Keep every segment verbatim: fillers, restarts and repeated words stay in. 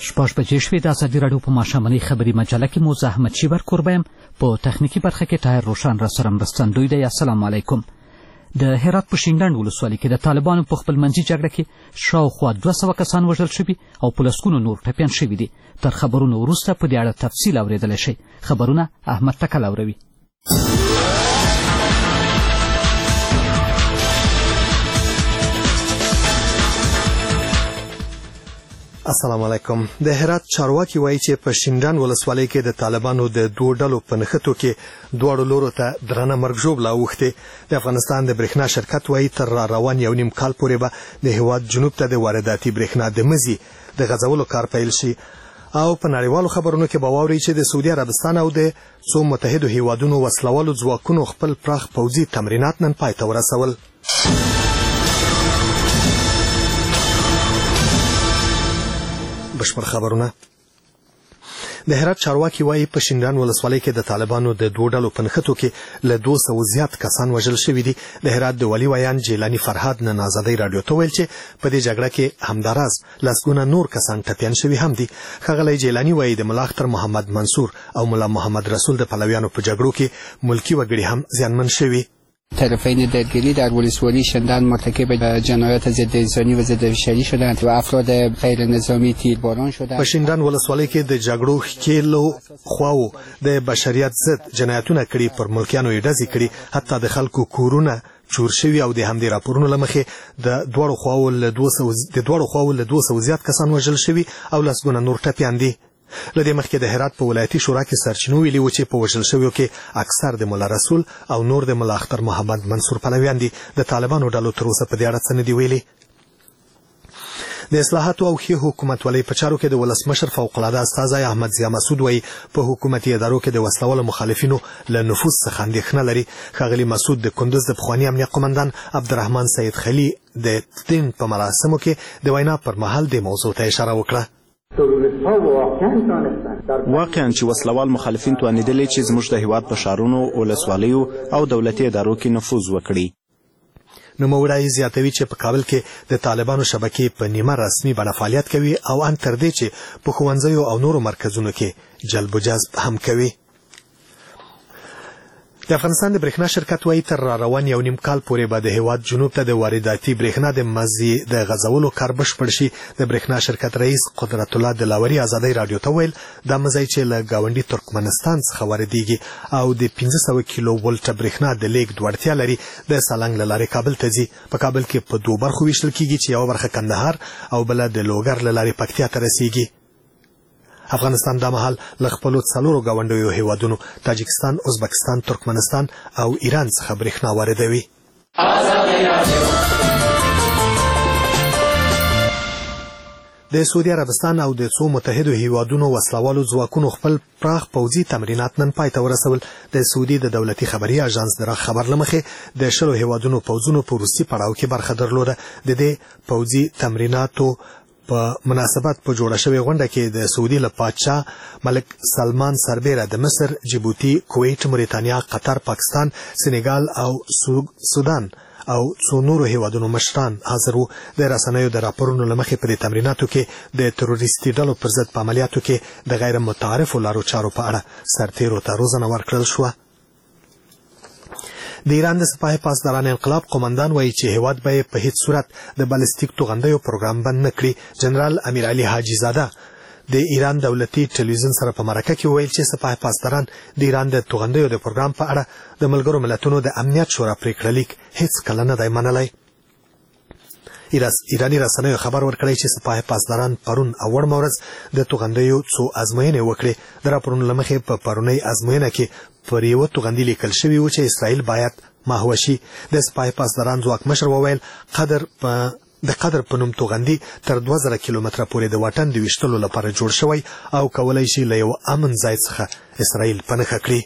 شپږ بجې شوې. د ازادي راډیو په ماښامنۍ خبري مجله کې مو زه احمدشي برکوربه یم. په تخنیکي برخه کې طاهر روشن راسره مرستندوی دی. السلام علیکم. د هرات په شینډنډ ولسوالۍ کې د طالبانو په خپلمنځي جګړه کې شاوخوا دوه سوه کسان وژل شوي او په لسګونو نور ټپیان شوي دي. تر خبرونو وروسته په دې اړه تفصیل اورېدلی شئ. خبرونه احمد تکل اوروي. السلام علیکم. د هرات چارواکي وایي چې په شینډنډ ولسوالۍ کې د طالبانو د دوه ډلو په نښتو کې دواړو لورو ته درنه مرګ ژوبله اوښتې. د افغانستان د برېښنا شرکت وایي تر را روان یو نیم کال پورې به د هېواد جنوب ته د وارداتي برېښنا د مزي د غځولو کار پیل شي. او په نړیوالو خبرونو کې به واورئ چې د سعودي عربستان او د څو متحدو هېوادونو وسلوالو ځواکونو خپل پراخ پوځي تمرینات نن پای ته ورسول. بشپړ خبرونه. د هرات چارواکي وایي په شینډنډ ولسوالۍ کې د طالبانو د دوه ډلو په نښتو کې له دوه سوه زیات کسان وژل شوي دي. د هرات د ولي ویان جیلاني فرهاد نن ازادۍ راډیو ته ویل چې په دې جګړه کې همداراز لسګونه نور کسان ټپیان شوي هم دي. ښاغلی جیلاني وایي د ملا اختر محمد منصور او ملا محمد رسول د پلویانو په جګړو کې ملکی وګړي هم زیانمن شوي. طرفین درگیری در ولسوالی شندن مرتکب جنایات ضد انسانی و ضد بشری شدند و افراد غیر نظامی تیرباران شدند. په شینډنډ ولسوالۍ کې د جګړو ښکېلو خواو د بشریت ضد جنایتونه کړي، پر ملکیانو یې ډزې کړي، حتی د خلکو کورونه چور شوي او د همدې راپورونو له مخې د دواړو خواو له دوه سوه د دواړو خواو له دوه سوه زیات کسان وژل شوي او لسګونه نور ټپیان دي. له دې مخکې د هرات په ولایتي شورا کې سرچینو ویلي و چې په وژل شویو کې اکثر د ملا رسول او نور د ملا اختر محمد منصور پلویان دي. د طالبانو ډلو تر اوسه په دې اړه څه نه دي ویلي. د اصلاحاتو او ښې حکومتولۍ په چارو کې د ولسمشر فوق العاده استازی احمد ضیا مسعود وایي په حکومتي ادارو کې د وسلوالو مخالفینو له نفوذ څخه اندېښنه لري. ښاغلي مسعود د کندوز د پخواني امنیه قمندان عبدالرحمن سید خلي د تدین په مراسمو کې د وینا پر مهال د موضوع ته اشاره وکړه. واقعا چې وسلوال مخالفین توانیدلی چې زموږ د هیواد په ښارونو، ولسوالیو او دولتي ادارو کې نفوذ وکړي. نوموړی زیاتوي چې په کابل کې د طالبانو شبکې په نیمه رسمي بڼه فعالیت کوي او ان تر دې چې په ښوونځیو او نورو مرکزونو کې جلب و جذب هم کوي. د افغانستان د برېښنا شرکت وایي تر را روان یو نیم کال پورې به د هېواد جنوب ته د وارداتي برېښنا د مزي د غځولو کار بشپړ شي. د برېښنا شرکت رئیس قدرت الله دلاوري ازادۍ راډیو ته ویل دا مزی چې له ګاونډي ترکمنستان څخه واردېږي او د پنځه سوه کیلو ولټه برېښنا د لیږد وړتیا لري د سالنګ له لارې کابل ته ځي. په کابل کې په دوو برخو ویشتل کېږي چې یوه برخه کندهار او بله د لوګر له لارې پکتیا ته رسېږي. افغانستان دا مهال له خپلو څلورو ګاونډیو هېوادونو تاجکستان، ازبکستان، ترکمنستان او ایران څخه برېښنا واردوي. د سعودي عربستان او د څو متحدو هېوادونو وسلوالو ځواکونو خپل پراخ پوځي تمرینات نن پای ته ورسول. د سعودي د دولتي خبري اژانس د خبر له مخې د شلو هېوادونو پوځونو په وروستي پړاو کې برخه درلوده. د دې پوځي تمریناتو په مناسبت په جوړه شوې غونډه کې د سعودي له پادشاه ملک سلمان سربیره د مصر، جیبوتي، کویت، موریتانیا، قطر، پاکستان، سینګال او سودان او څو نورو هېوادونو مشران حاضر وو. د رسنیو د راپورونو له مخې په دې تمریناتو کې د تروریستي ډلو پر ضد په عملیاتو کې د غیر متعارفو لارو چارو په اړه سرتیرو ته روزنه ورکړل شوه. د ایران د سپاه پاسداران انقلاب قومندان وایي چې هېواد به په هیڅ صورت د بالستیک توغندیو پروګرام بند نه کړي. جنرال امیر علي حاجي زاده د ایران دولتي ټلویزیون سره په مرکه کې ویل چې سپاه پاسداران د ایران د توغندیو د پروګرام په اړه د ملګرو ملتونو د امنیت شورا پریکړه لیک هیڅ کله نه دی منلی. ایراني رسنیو خبر ورکړی چې سپاه پاسداران پرون او وړمه ورځ د توغندیو څو ازموینې وکړې. د راپورونو له مخې په پرونۍ ازموینه کې پر یوه توغندي لیکل شوي و چې اسرائیل باید محوه شي. د سپاه پاسداران ځواکمشر وویل قدر په د قدر په نوم توغندي تر دوه زره کیلومتره پورې د واټن د ویشتلو لپاره جوړ شوی او کولی شي له یو امن ځای څخه اسرائیل په نښه کړي.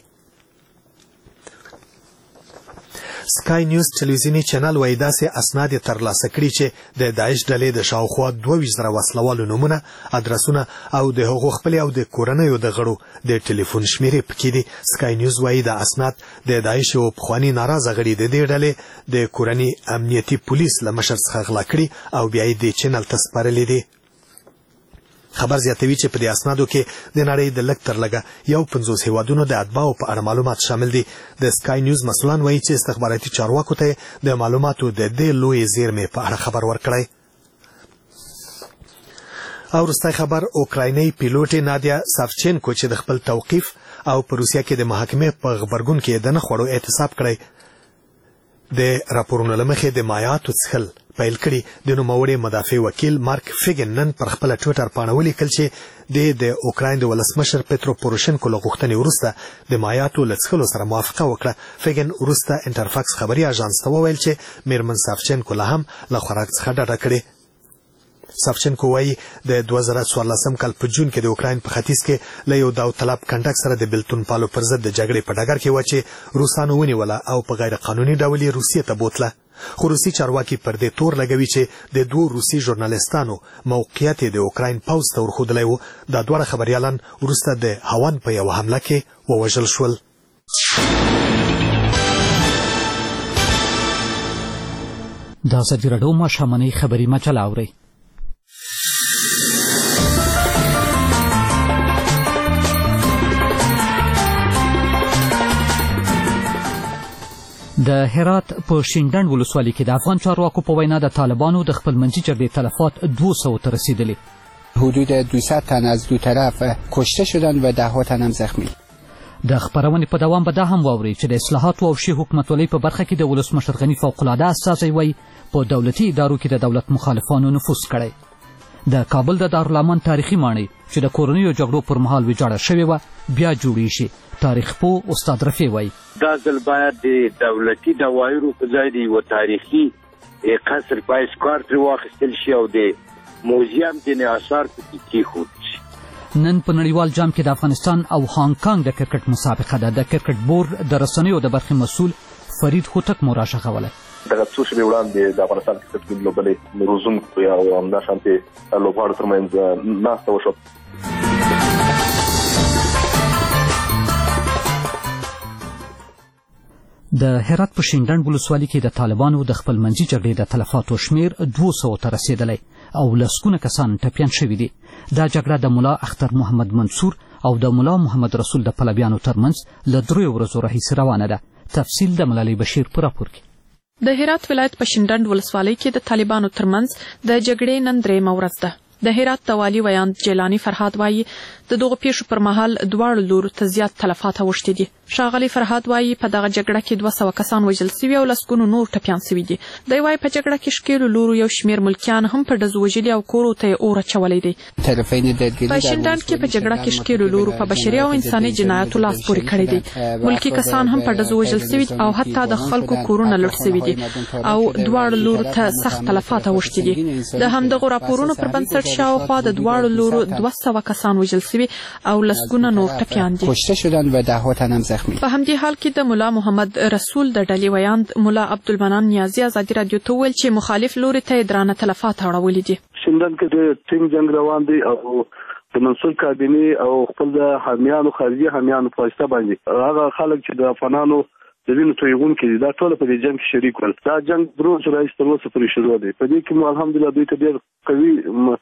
سکای نیوز ټلویزیوني چینل وایي داسې اسناد یې ترلاسه کړي چې د داعش ډلې د شاوخوا دوه ویشت زره وسلوالو نومونه، ادرسونه او د هغو خپلې او د کورنیو د غړو د ټلیفون شمیرې پکې دي. سکای نیوز وایي دا اسناد د داعش یو پخواني ناراضه غړي د دې ډلې د کورني امنیتي پولیس له مشر څخه غلا کړي او بیا یې دې چینل ته سپارلي دي. خبر زیاتوي چې په دې اسنادو کې د نړۍ د لږ تر لږه یو پنځوس هیوادونو د اتباعو په اړه معلومات شامل دي. د سکای نیوز مسؤلان وایي چې استخباراتي چارواکو ته د معلوماتو د دې لوی زیرمې په اړه خبر ورکړی. او وروستی خبر اوکرایني پیلوټ نادیا سافچینکو چې د خپل توقیف او په روسیه کې د محاکمې په غبرګون کې د نه خوړو اعتصاب کړی. د راپورونو له مخې د مایعاتو څښل پیل کړي. د نوموړي مدافع وکیل مارک فیګن نن پر خپله ټویټر پاڼه ولیکل چې د د اوکراین د ولسمشر پترو پوروشنکو له غوښتنې وروسته د مایعاتو له څښلو سره موافقه وکړه. فیګن وروسته انټرفاکس خبري اژانس ته وویل چې میرمن سافچینکو لا هم له خوراک څخه ډډه کړې. سافچینکو وایي د دوه زره څوارلسم کال په جون کې د اوکراین په ختیځ کې له یو داوطلب کنډک سره د بیلتون پالو پر ضد د جګړې په ډګر کې وه چې روسانو ونیوله او په غیر قانوني ډول یې روسیې ته بوتله. خو روسي چارواکي پر دې تور لګوي چې د دوو روسي ژورنالستانو موقعیت یې د اوکراین پوځ ته ورښودلی و. دا دواړه خبریالان وروسته د هاون په یوه حمله کې ووژل شول. د ازادي راډیو ماښامنۍ خبري مجله اورئ. د هرات په شینډنډ ولسوالۍ کې د افغان چارواکو په وینا د طالبانو د خپلمنځي جګړې تلفات دوه سوو ته رسیدلي. حدود دویست تن از دو طرف کشته شدند و ده ها تن هم زخمی. د خبرونې په دوام به دا هم واورئ چې د اصلاحاتو او ښې حکومتولۍ په برخه کې د ولسمشر غني فوقالعاده استازی وایي په دولتي ادارو کې د دولت مخالفانو نفوذ کړی. د کابل د دارالمان تاریخي ماڼۍ چې د کورنیو جګړو پر مهال ویجاړه شوې وه بیا جوړیږي. تاریخ پوه استاد رفیع وایي دا ځل باید د دولتي دواایرو په ځای د یوه تاریخي قصر باید کار ترې واخیستل شي او د موزیم ځینې اثار پکې کېښودل شي. نن په نړیوال جام کې د افغانستان او هانګ کانګ د کرکټ مسابقه ده. د کرکټ بورډ د رسنیو د برخې مسؤل فرید هوتک مو راښغولی. دغه څو شېبې وړاندې د افغانستان کرکټ ټیم لوبډلې روزونکو او همداشانتې لوبغاړو ترمنځ ناسته وشوه. د هرات په شینډنډ ولسوالۍ کې د طالبانو د خپلمنځي جګړې د تلفاتو شمیر دوه سوو ته رسېدلی او لسګونه کسان ټپیان شوي دي. دا جګړه د ملا اختر محمد منصور او د ملا محمد رسول د پلویانو ترمنځ له دریو ورځو راهیسې روانه ده. تفصیل د ملالۍ بشیر په راپور کې. د هرات ولایت په شینډنډ ولسوالۍ کې د طالبانو ترمنځ د جګړې نن درېیمه ورځ ده. د هرات د والي ویاند جیلاني فرهاد وایي د دغو پیښو پر مهال دواړو لورو ته زیات تلفات اوښتي دي. ښاغلي فرهاد وایي په دغه جګړه کې دوه سوه کسان وژل سوي او لسګونو نور ټپیان سوي دي. دی وایي په جګړه کې ښکېلو لورو یو شمېر ملکیان هم په ډزو وژلي او کورو ته یې اور اچولی دی. په شینډنډ کې په جګړه کې ښکېلو لورو په بشري او انساني جنایاتو لاس پورې کړی دی. ملکي کسان هم په ډزو وژل سوي او حتی د خلکو کورونه لوټ سوي دي او دواړو لورو ته سخت تلفات اوښتي دي. د همدغو راپورونو پر بنسټ شاوخوا د دواړو لورو دوه سوه کسان وژل سوي او لسګونه نور ټپیان دي. کشته شدند و ده ها تن هم زخمی. په همدې حال کې د ملا محمد رسول د ډلې ویاند ملا عبدالمنان نیازي ازادي راډیو ته وویل چې مخالف لوري ته یې درانه تلفات اړولي دي. شینډنډ کې د ټینګ جنګ روان دی او د منصور کابینې او خپل د حامیانو خارجي حامیانو په واسطه باندې هغه خلک چې د افغانانو د وینو تویېدونکي دي دا ټول په دې جنګ کې شریک ول. دا جنګ درې ورځې راهیسې تر اوسه پورې شروع دی. په دې کې مو الحمدلله دوی ته ډېر قوي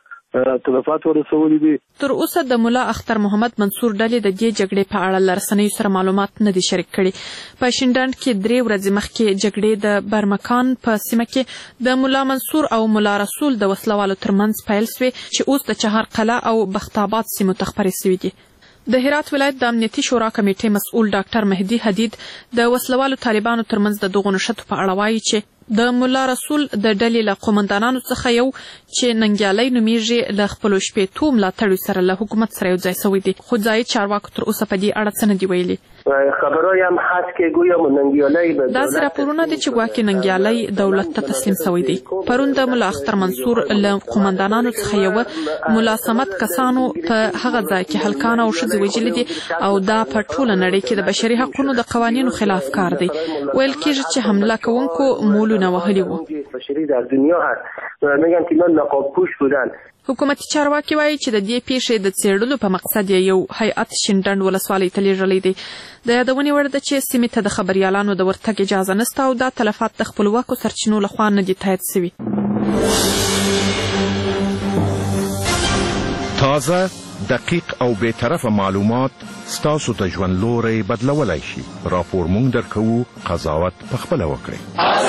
تلفات ورسولي دي. تر اوسه د ملا اختر محمد منصور ډلې د دې جګړې په اړه له رسنیو سره معلومات نه دي شریک کړي. په شینډنډ کې درې ورځې مخکې جګړې د برمکان په سیمه کې د ملا منصور او ملا رسول د وسلوالو ترمنځ پیل سوې چې اوس د چهار قلعه او بختاباد سیمو ته خپرې سوي دي. د هرات ولایت د امنیتي شورا کمیټې مسؤل ډاکټر مهدي حدید د وسلوالو طالبانو ترمنځ د دغو نښتو په اړه وایي چې د ملا رسول د ډلې له قومندانانو څخه یو چې ننګیالی نومیږي له خپلو شپېتو ملاتړو سره له حکومت سره یو ځای سوی دی. خو ځایي چارواکو تر اوسه په دې اړه څه نه دي ویلي. خبرای هم هست که گویا ننګیالی به داسې راپورونه دي چې ګواکې ننګیالی دولت ته تسلیم سوی دی. پرون د ملا اختر منصور له قومندانانو څخه یوه ملا صمد کسانو په هغه ځای کې هلکان او ښځې وژلي دي او دا په ټوله نړۍ کې د بشري حقونو د قوانینو خلاف کار دی. ویل کېږي چې حمله کوونکو مولونه وهلي وو. حکومتي چارواکي وایي چې د دې پیښې د څېړلو په مقصد یې یو هیئت شینډنډ ولسوالۍ ته لیږلی دی. د یادونې وړ ده چې سیمې ته د خبریالانو د ورتګ اجازه نشته او دا تلفات د خپلواکو سرچینو لخوا نه دي تایید سوي. تازه، دقیق او بی‌طرفه معلومات ستاسو ته ژوند لوری بدلولی شي. راپور مونږ درکوو، قضاوت پخپله وکړئ.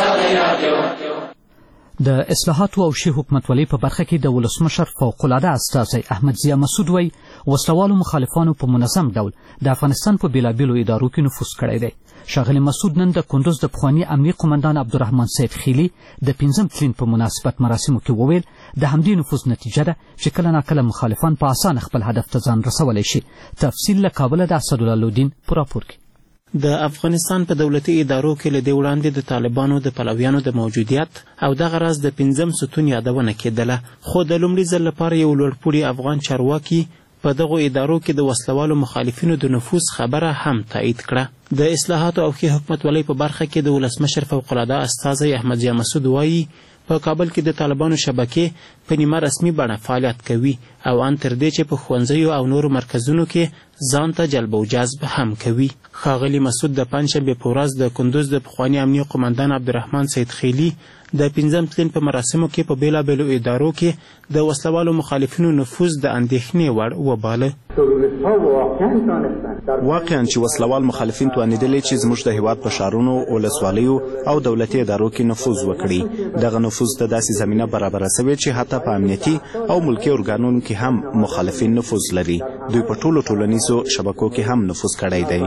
د اصلاحاتو او شی حکومتولۍ په برخه کې د ولسمشر فوق العاده استازی احمد ضیا مسعود وایي وسلوالو مخالفانو په منظم ډول د افغانستان په بیلابیلو ادارو کې نفوذ کړی دی. ښاغلي مسعود نن د کندوز د پخواني امنیه قمندان عبدالرحمن سید خیلي د پنځم تلین په مناسبت مراسمو کې وویل د همدې نفوذ نتیجه ده چې کله ناکله مخالفان په اسانه خپل هدف ته ځان رسولی شي. تفصیل له کابله د اسدالله لودین په راپور کې. د افغانستان په دولتي ادارو کې له دې وړاندې د طالبانو د پلویانو د موجودیت او دغه راز د پنځم ستون یادونه کېدله، خو د لومړي ځل لپاره یو لوړپوړي افغان چارواکي په دغو ادارو کې د وسلوالو مخالفینو د نفوذ خبره هم تایید کړه. د اصلاحاتو او ښې حکومتولۍ په برخه کې د ولسمشر فوق العاده استازی احمد ضیا مسعود وایي په کابل کې د طالبانو شبکې په نیمه رسمي بڼه فعالیت کوي او ان تر دې چې په ښوونځیو او نورو مرکزونو کې ځان ته جلب او جذب هم کوي. ښاغلي مسعود د پنجشنبې په ورځ د کندوز د پخواني امنیه قمندان عبدالرحمن سید خیلي د پنځم تلین په مراسمو کې په بیلابیلو ادارو کې د وسلوالو مخالفینو نفوذ د اندېښنې وړ وباله. واقعا چې وسلوال مخالفین توانېدلې چې زموږ د هیواد په ښارونو، ولسوالیو او دولتي ادارو کې نفوذ وکړي. دغه نفوذ ته داسې زمینه برابره سوې چې حتی په امنیتي او ملکي ارګانونو کې هم مخالفین نفوذ لري. دوی په ټولو ټولنیزو شبکو کې هم نفوذ کړی دی.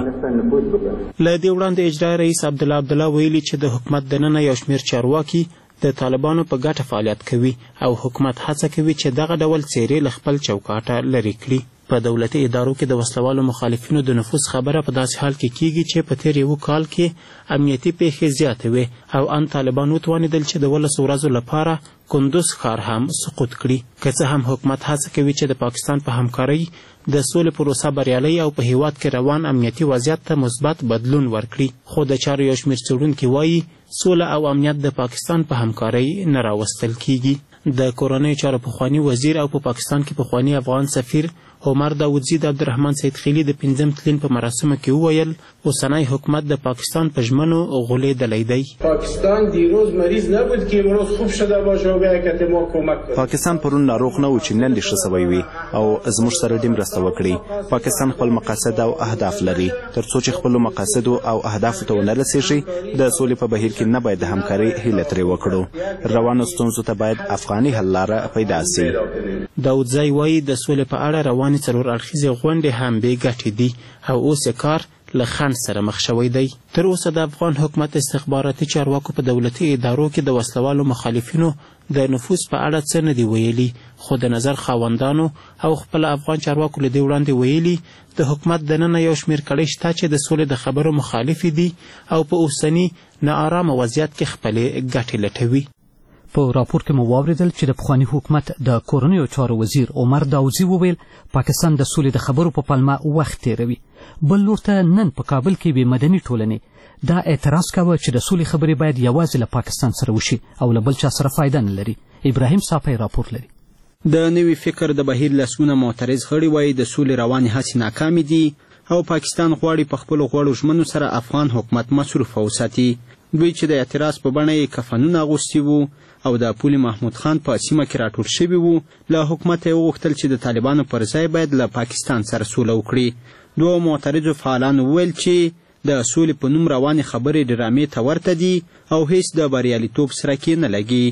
له دې وړاندې اجرایي رئیس عبدالله عبدالله ویلي چې د حکومت دننه یو شمېر چارواکي د طالبانو په ګټه فعالیت کوي او حکومت هڅه کوي چې دغه ډول څیرې له خپل چوکاټه لرې کړي. په دولتي ادارو کې د وسلوالو مخالفینو د نفوذ خبره په داسې حال کې کیږي چې په تېر یو کال کې امنیتي پیښې زیاتې وې او ان طالبان وتوانېدل چې د ولسو ورځو لپاره کندوز ښار هم سقوط کړي. که څه هم حکومت هڅه کوي چې د پاکستان په همکارۍ د سولې پروسه بریالۍ او په هیواد کې روان امنیتي وضعیت ته مثبت بدلون ورکړي، خو د چارو یو شمېر څېړونکي وایي سوله او امنیت د پاکستان په همکارۍ نه راوستل کیږي. د کورنیو چارو پخواني وزیر او په پا پاکستان کې پخواني افغان سفیر عمر داودزي د عبدالرحمن سید خیلي د پنځم تلین په مراسمو کې وویل اوسنی حکومت د پاکستان په ژمنو غولېدلی دی. پاکستان دیروز مریض نبود که امروز خوب شده باشه و به که ما کمک کنه. پاکستان پرون ناروغ نه و چې نن دې ښه سوی وي او زموږ سره دې مرسته وکړي. پاکستان خپل مقاصد او اهداف لري. تر څو چې خپلو مقاصدو او اهدافو ته ونه رسېږي د سولې په بهیر کې نه باید د همکارۍ هیله ترې وکړو. روانو ستونزو ته باید افغاني حل لاره پیدا سي. داودزی وایي د سولې په اړه روانې څلور اړخیزې غونډې هم بې ګټې دي او اوس یې کار له خنډ سره مخ شوی دی. تر اوسه د افغان حکومت استخباراتي چارواکو په دولتي ادارو کې د وسلوالو مخالفینو د نفوذ په اړه څه نه دي ویلي، خو د نظر خاوندانو او خپل افغان چارواکو له دې وړاندې ویلي د حکومت دننه یو شمېر کړۍ شته چې د سولې د خبرو مخالفې دي او په اوسني ناارامه وضعیت کې خپلې ګټې لټوي. په راپور کې مو واورېدل چې د پخواني حکومت د کورنیو چارو وزیر عمر داودزي وویل پاکستان د سولې د خبرو په پلمه وخت تېروي. بل لور ته نن په کابل کې بې مدني ټولنې دا اعتراض کاوه چې د سولې خبرې باید یوازې له پاکستان سره وشي او له بل چا سره فایده نه لري. ابراهیم صافی راپور لري. د نوي فکر د بهیر لسونه معترض غړي وایي د سولې روانې هڅې ناکامې دي او پاکستان غواړي په خپلو غوړو ژمنو سره افغان حکومت مصروفه وساتي. دوی چې د اعتراض په بڼه یې کفنونه اغوستي وو او د پولي محمود خان په سیمه کې راټول شوي وو، له حکومت یې وغوښتل چې د طالبانو پر ځای باید له پاکستان سره سوله وکړي. دوه معترضو فعالانو وویل چې د سولې په نوم روانې خبرې ډرامې ته ورته دي او هیڅ د بریالیتوب سره کې نه لګي.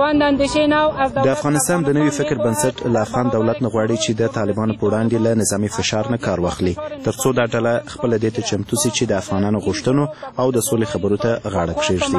د افغانستان د نوي فکر بنسټ له افغان دولت نه غواړي چې د طالبانو په وړاندې له نظامي فشار نه کار واخلي تر څو دا ډله خپله دې ته چمتو سي چې د افغانانو غوښتنو او د سولې خبرو ته غاړه کښېږدي.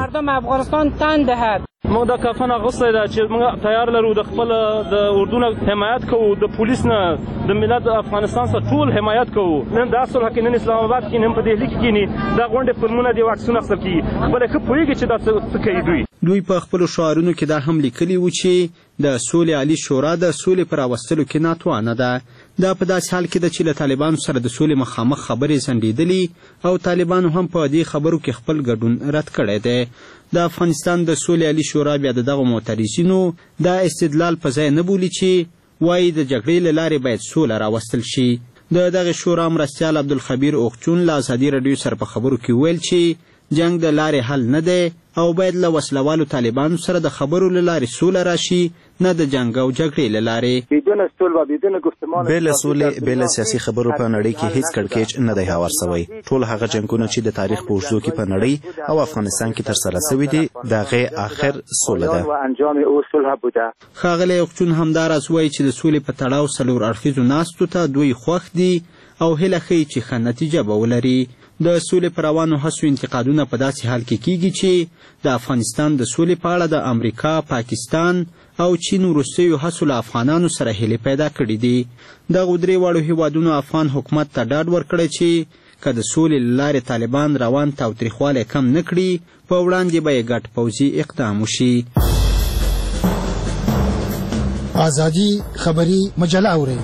موږ دا کفن اغوستی ده چې موږ تیار لرو د خپل د اردو نه حمایت کوو، د پولیس نه د ملت افغانستان څخه ټول حمایت کوو. نن دا صلح کې نن اسلام آباد کې نن په دهلي کې کینی دا غونډې فلمونه دي واکسونه اخیستل کیږي. خپله ښه پوهېږي چې دا څه کوي. دوی دوی په خپلو شعارونو کې دا هم لیکلي وو چې د سولې عالي شورا د سولې په راوستلو کې ناتوانه ده. دا په داسې حال کې ده چې له طالبانو سره د سولې مخامخ خبرې ځنډېدلي او طالبانو هم په دې خبرو کې خپل ګډون رد کړی دی. د افغانستان د سولې عالي شورا بیا د دغو معترضینو دا استدلال په ځای نه بولي چې وایي د جګړې له لارې باید سوله راوستل شي. د دغې شورا مرستیال عبدالخبیر اوغچون له ازادي راډیو سره په خبرو کې وویل چې جنګ د لارې حل نه دی او باید له وسلوالو طالبانو سره د خبرو له لارې سوله راشي، نه د جنګ او جګړې له لارې. بې له سولې، بې له سیاسي خبرو په نړۍ کې هیڅ کړکېچ نه دی هوار سوی. ټول هغه جنګونه چې د تاریخ په اوږدو کې په نړۍ او افغانستان کې ترسره سوي دي، د هغې آخر سوله ده. ښاغلی یقچون همداراز وایي چې د سولې په تړاو څلور اړخیزو ناستو ته دوی خوښ دي او هیله ښیي چې ښه نتیجه به ولري. د سولې په روانو هڅو انتقادونه په داسې حال کې کیږي چې د افغانستان د سولې په اړه د امریکا، پاکستان او چین وروستیو هڅو له افغانانو سره هیلې پیدا کړي دي. دغو درې واړو هیوادونو افغان حکومت ته ډاډ ورکړی چې که د سولې له لارې طالبان روان تاوتریخوالی کم نه کړي، په وړاندې به یې ګډ پوځي اقدام وشي. ازادي خبري مجله اورئ.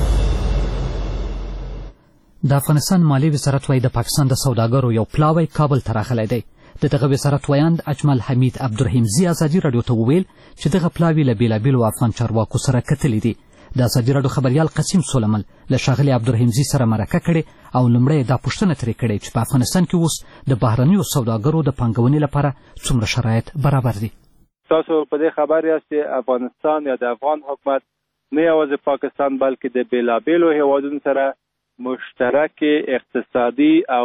د افغانستان مالی وزارت وايي د پاکستان د سوداګرو یو پلاوی کابل ته راغلی دی. د دغه وزارت ویاند اجمل حمید عبدالرحیمزي ازادي راډیو ته وویل چې دغه پلاوی له بېلابېلو افغان چارواکو سره کتلي دي. د ازادي راډیو خبریال قسیم سولمل له ښاغلي عبدالرحیمزي سره مرکه کړې او لومړی دا پوښتنه ترې کړې چې په افغانستان کې اوس د بهرنیو سوداګرو د پانګونې لپاره څومره شرایط برابر دي. تاسو په دې خبر یاست چې افغانستان یا د افغان حکومت نه یوازې پاکستان بلکې د بېلابېلو هیوادونو سره مشترک اقتصادي او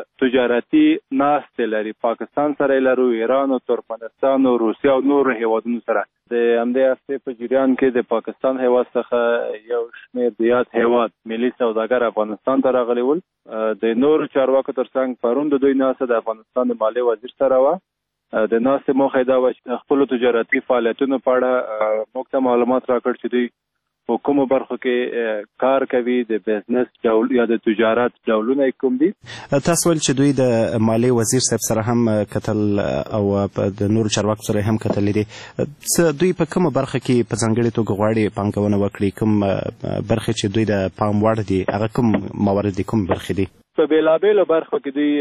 تجارتي ناستې لري. پاکستان سره لرو، ایران او ترکمنستان او روسیه او نور هیوادونو سره. د همدې هفتې په جریان کې د پاکستان هیواد څخه یو شمېر زیات هیواد ملي سوداګر افغانستان ته راغلي ول. د نورو چارواکو ترڅنګ پرون د دوی ناسته د افغانستان د مالیې وزیر سره وه. د ناستې موخه دا وه چې خپلو تجارتي فعالیتونو په اړه موږ ته معلومات راکړ چې دوی په کومو برخو کې کار کوي، د بزنس ډول یا د تجارت ډولونه کوم دي. تاسو ویل چې دوی د مالیې وزیر صاحب سره هم کتل او د نورو چارواکو سره هم کتلي دي. دوی په کومه برخه کې په ځانګړې توګه غواړي پانګونه وکړي؟ کوم برخې چې دوی د پام وړ دي هغه کوم موارد دي، کوم برخې دي؟ په بېلابېلو برخو کې دوی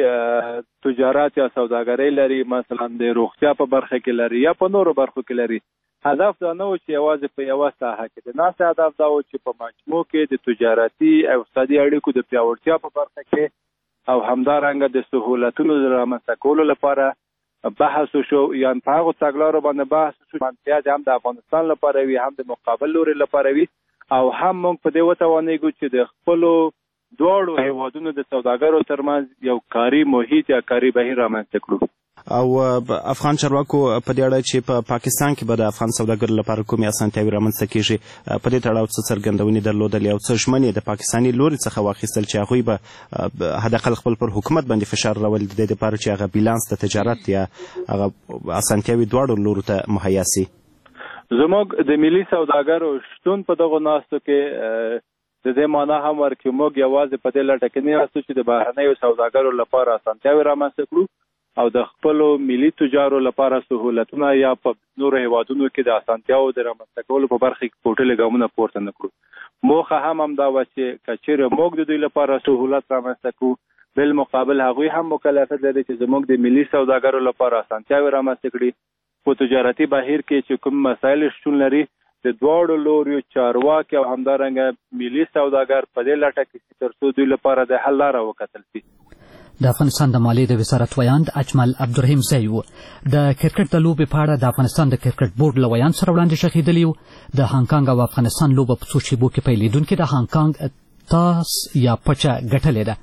تجارت یا سوداګرۍ لري، مثلا د روغتیا په برخه کې لري یا په نورو برخو کې لري. هدف دا نه و چې یوازې په یوه ساحه کې، د ناستې هدف دا و چې په مجموع کې د تجارتي او اقتصادي اړیکو د پیاوړتیا په برخه کې او همدارنګه د سهولتونو د رامنځته کولو لپاره بحث وشو. یعنې په هغو تګلارو باندې بحث وشو منفعت هم د افغانستان لپاره وي، هم د مقابل لوري لپاره وي، او هم موږ په دې وتوانېږو چې د خپلو دواړو هیوادونو د سوداګرو ترمنځ یو کاري محیط یا کاري بهیر رامنځته کړو. او افغان چارواکو په دې اړه چې په پاکستان کې به د افغان سوداګرو لپاره کومې اسانتیاوې رامنځته کېږي په دې تړاو څه څرګندونې درلودلې او څه ژمنې د پاکستاني لوري څخه واخیستل چې هغوی به حداقل خپل پر حکومت باندې فشار راولي د دې دپاره چې هغه بیلانس د تجارت یا هغه اسانتیاوې دواړو لورو ته مهیا سي؟ زموږ د ملي سوداګرو شتون په دغو ناستو کې د دې معنا هم ورکړي موږ یوازې په دې لټه کې نه یاستو چې د بهرنیو سوداګرو لپاره اسانتیاوې رامنځته کړو او د خپلو ملي تجارو لپاره سهولتونه یا په نورو هیوادونو کې د اسانتیاوو د رامنځته کولو په برخه کې پورټلې ګامونه پورته نه کړو. موخه هم همدا وه چې که چیرې موږ د دوی لپاره سهولت رامنځته کړو، بالمقابل هغوی هم مکلفیت لري چې زموږ د ملي سوداګرو لپاره اسانتیاوې رامنځته کړي. په تجارتي بهیر کې چې کوم مسایل شتون لري، د دواړو لوریو چارواکي او همدارنګه ملي سوداګر په دې لټه کې چې تر څو دوی لپاره د حل لاره وکتل شي. د افغانستان د مالیې د وزارت ویاند اجمل عبدالرحیمزي و. د کرکټ د لوبې په اړه د افغانستان د کرکټ بورډ له ویاند سره وړاندې شخیدلی و. د هانګکانګ او افغانستان لوبه په څو شیبو کې پیلېدونکې د هانګکانګ تاس یا پچه ګټلې ده.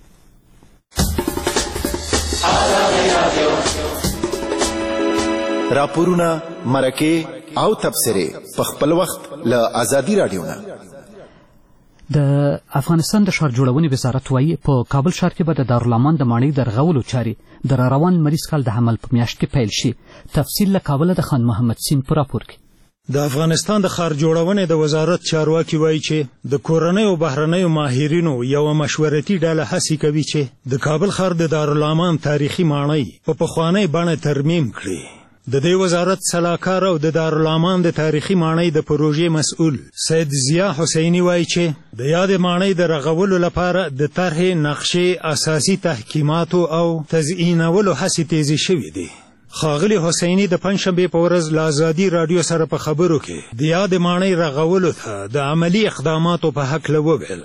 راپورونه، مرکې او تبصرې په خپل وخت له ازادي راډیو نه. د افغانستان د ښار جوړونې وزارت وايي په کابل ښار کې به د دارالامان د ماڼۍ د رغولو چارې د را روان لمریز کال د حمل په میاشت کې پیل شي. تفصیل له کابله د خان محمد سین په راپور کې. د افغانستان د ښار جوړونې د وزارت چارواکي وایي چې د کورنیو او بهرنیو ماهرینو یوه مشورتي ډله هڅې کوي چې د کابل ښار د دارالامان تاریخي ماڼۍ په پخوانۍ بڼه ترمیم کړي. د دې وزارت سلاکار او د دارالامان د تاریخي ماڼۍ د پروژې مسؤل سید ضیا حسیني وایي چې د یاد ماڼۍ د رغولو لپاره د طرحې نقشې اساسي تحکیماتو او تزیینولو هڅې تیزې شوې دي. ښاغلي حسیني د پنجشنبې په ورځ له ازادي راډیو سره په خبرو کې د یاد ماڼۍ رغولو ته د عملي اقداماتو په هکله وویل.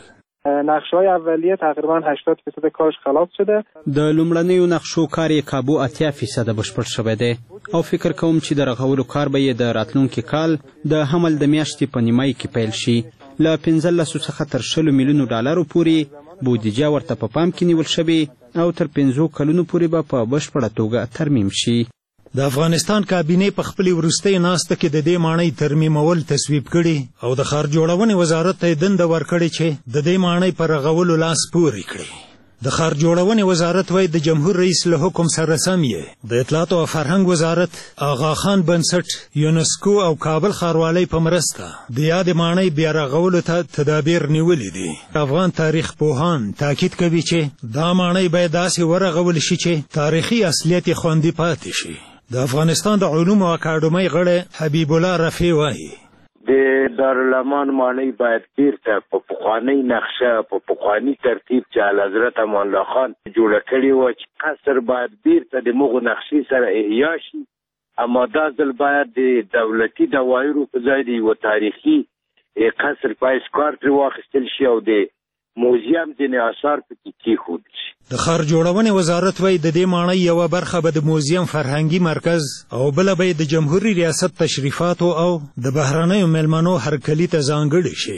نقشه‌های اولیه تقریبا هشتاد درصد کارش خلاص شده. د لومړنیو نقشو کار یې کابو اتیا فیصد بشپړ شوی دی او فکر کوم چې د رغولو کار به یې د راتلونکي کال د حمل د میاشتې په نیمایي کې پیل شي. له پنځلسو څخه تر شلو میلیونو ډالرو پورې بودیجه ورته په پام کې نیول شوې او تر پنځو کلونو پورې به په بشپړه توګه ترمیم شي. د افغانستان کابینې په خپلې وروستۍ ناسته کې د دې ماڼۍ ترمیمول تصویب کړي او د ښار جوړونې وزارت ته یې دنده ورکړې چې د دې ماڼۍ په رغولو لاس پورې کړي. د ښار جوړونې وزارت وایي د جمهور رئیس له حکم سره سم یې د اطلاعاتو او فرهنګ وزارت، آغاخان بنسټ، یونسکو او کابل ښاروالۍ په مرسته د یادې ماڼۍ بیا رغولو ته تدابیر نیولي دي. افغان تاریخ پوهان تاکید کوي چې دا ماڼۍ باید داسې ورغول شي چې تاریخي اصلیت یې خوندي پاتې شي. د افغانستان د علومو اکاډمۍ غړی حبیب الله رفیع وایي د دارالامان ماڼۍ باید بیرته په پخوانۍ نقشه په پخواني ترتیب چې اعلیحضرت امان الله خان جوړه کړې وه چې قصر باید بیرته د مغو نقشې سره احیا شي، اما دا ځل باید د دولتي دوایرو په ځای د یوه تاریخي قصر په حیث کار ترې واخیستل شي او د موزیم ځینې اثار پکې کېښودل شي. د ښار جوړونې وزارت وایي د دې ماڼۍ یوه برخه به د موزیم فرهنګي مرکز او بله به د جمهوري ریاست تشریفاتو او د بهرنیو میلمنو هرکلي ته ځانګړې شي.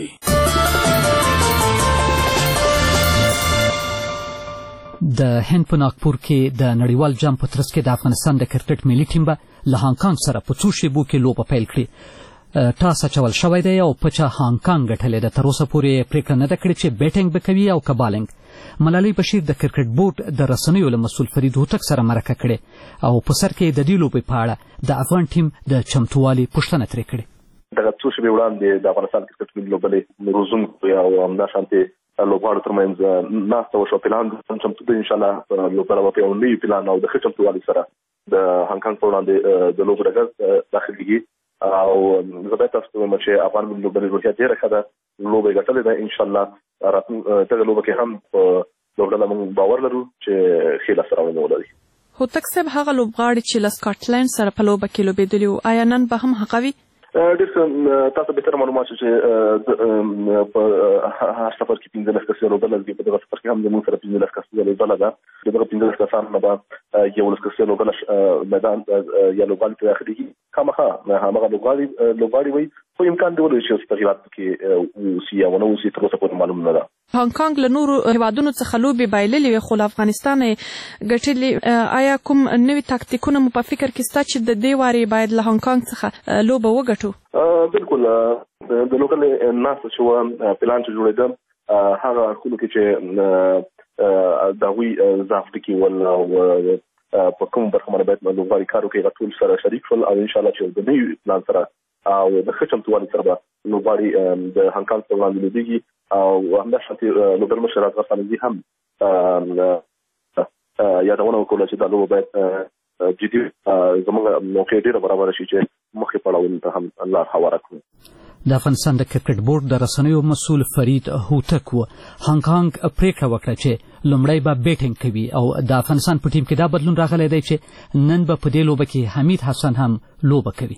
د هند په ناګپور کې د نړیوال جام په ترڅ کې د افغانستان د کرکټ ملي ټیم به له هانګکانګ سره په څو شیبو کې لوبه پیل کړي. ټاس اچول شوی دی او پچه هانګکانګ ګټلې ده. تر اوسه پورې پریکړه نه ده کړې چې بیټینګ به کوي او که بالینګ. ملالۍ بشیر د کرکټ بورډ د رسنیو له مسؤل فرید هوتک سره مرکه کړې او په سر کې د دې لوبې په اړه د افغان ټیم د چمتووالي پوښتنه ترې کړې. دغه څو شېبې وړاندې د افغانستان کرکټ ملي لوبډلې روزونکو او همداشانتې لوبغاړو ترمنځ ناسته وشوه. پلان چمتو دی انشاءالله لوبډله به په یو نوي پلان او د ښه چمتووالي سره د هانګکانګ په وړاندې د لوبو ډګر داخلېږي او زه باید تاسو ته ووایم چې افغان ملي لوبډلې روحیه ډېره ښه ده، لوبه یې ګټلې ده. انشاءالله دغه لوبه کې هم په لوبډله موږ باور لرو چې ښې لاسته راوړنې ولري. هوتک صاحب هغه لوبغاړي چې له سکاټلند سره په لوبه کې لوبېدلي وو آیا نن به هم هغه وي؟ ډېر تاسو بهتره معلومات چې په هر سفر کې پنځلس کسه لوبډله دي. په دغه سفر کې هم زموږ سره پنځلس کسه لوبډله ده. دغه پنځلس کسان نه به یولس کسه لوبډله میدان یا لوبغاړي ته داخلېږي. خامخا هماغه لوبغاړي لوبغاړي وي خو امکان دی ولري چې تغییرات کې اوسي یا ونه اوسي، تر اوسه پورې معلوم نه ده. هانګکانګ له نورو هیوادونو څخه لوبې بایللې وې خو له افغانستان یې ګټلې. آیا کوم نوي تاکتیکونه مو په فکر کې شته چې د دې وارې باید له هانګکانګ څخه لوبه وګټو؟ بالکل د لوکل ناسته چې وه پلان چې جوړېده هغه اړخونو کې چې د هغوی ضعف ټکي ول او په کوم برخه باندې باید لوبغاړي کار وکړي، هغه ټول سره شریک شول او انشاءالله چې د نوي پلان سره او د ښه چمتووالي سره به لوبغاړي د هانګکانګ په وړاندې لوبېږي او همداشانتې لوبډل مشر اصغر خانزي هم یادونه وکړه چې دا لوبه باید جدي زموږ موقع ډېره برابره شي چې مخکې پړاوونو ته هم لار هواره کړو. د افغانستان د کرکټ بورډ د رسنیو مسؤل فرید هوتک و هانګکانګ پریکړه وکړه چې لومړی به بیټینګ کوي او د افغانستان په ټیم کې دا بدلون راغلی دی چې نن به په دې لوبه کې حمید حسن هم لوبه کوي.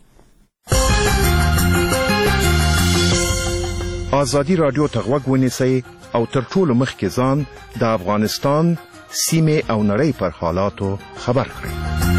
ازادي رادیو ته غوږ ونیسئ او تر ټولو مخکې ځان د افغانستان سیمې او نړۍ پر حالاتو خبر کړئ.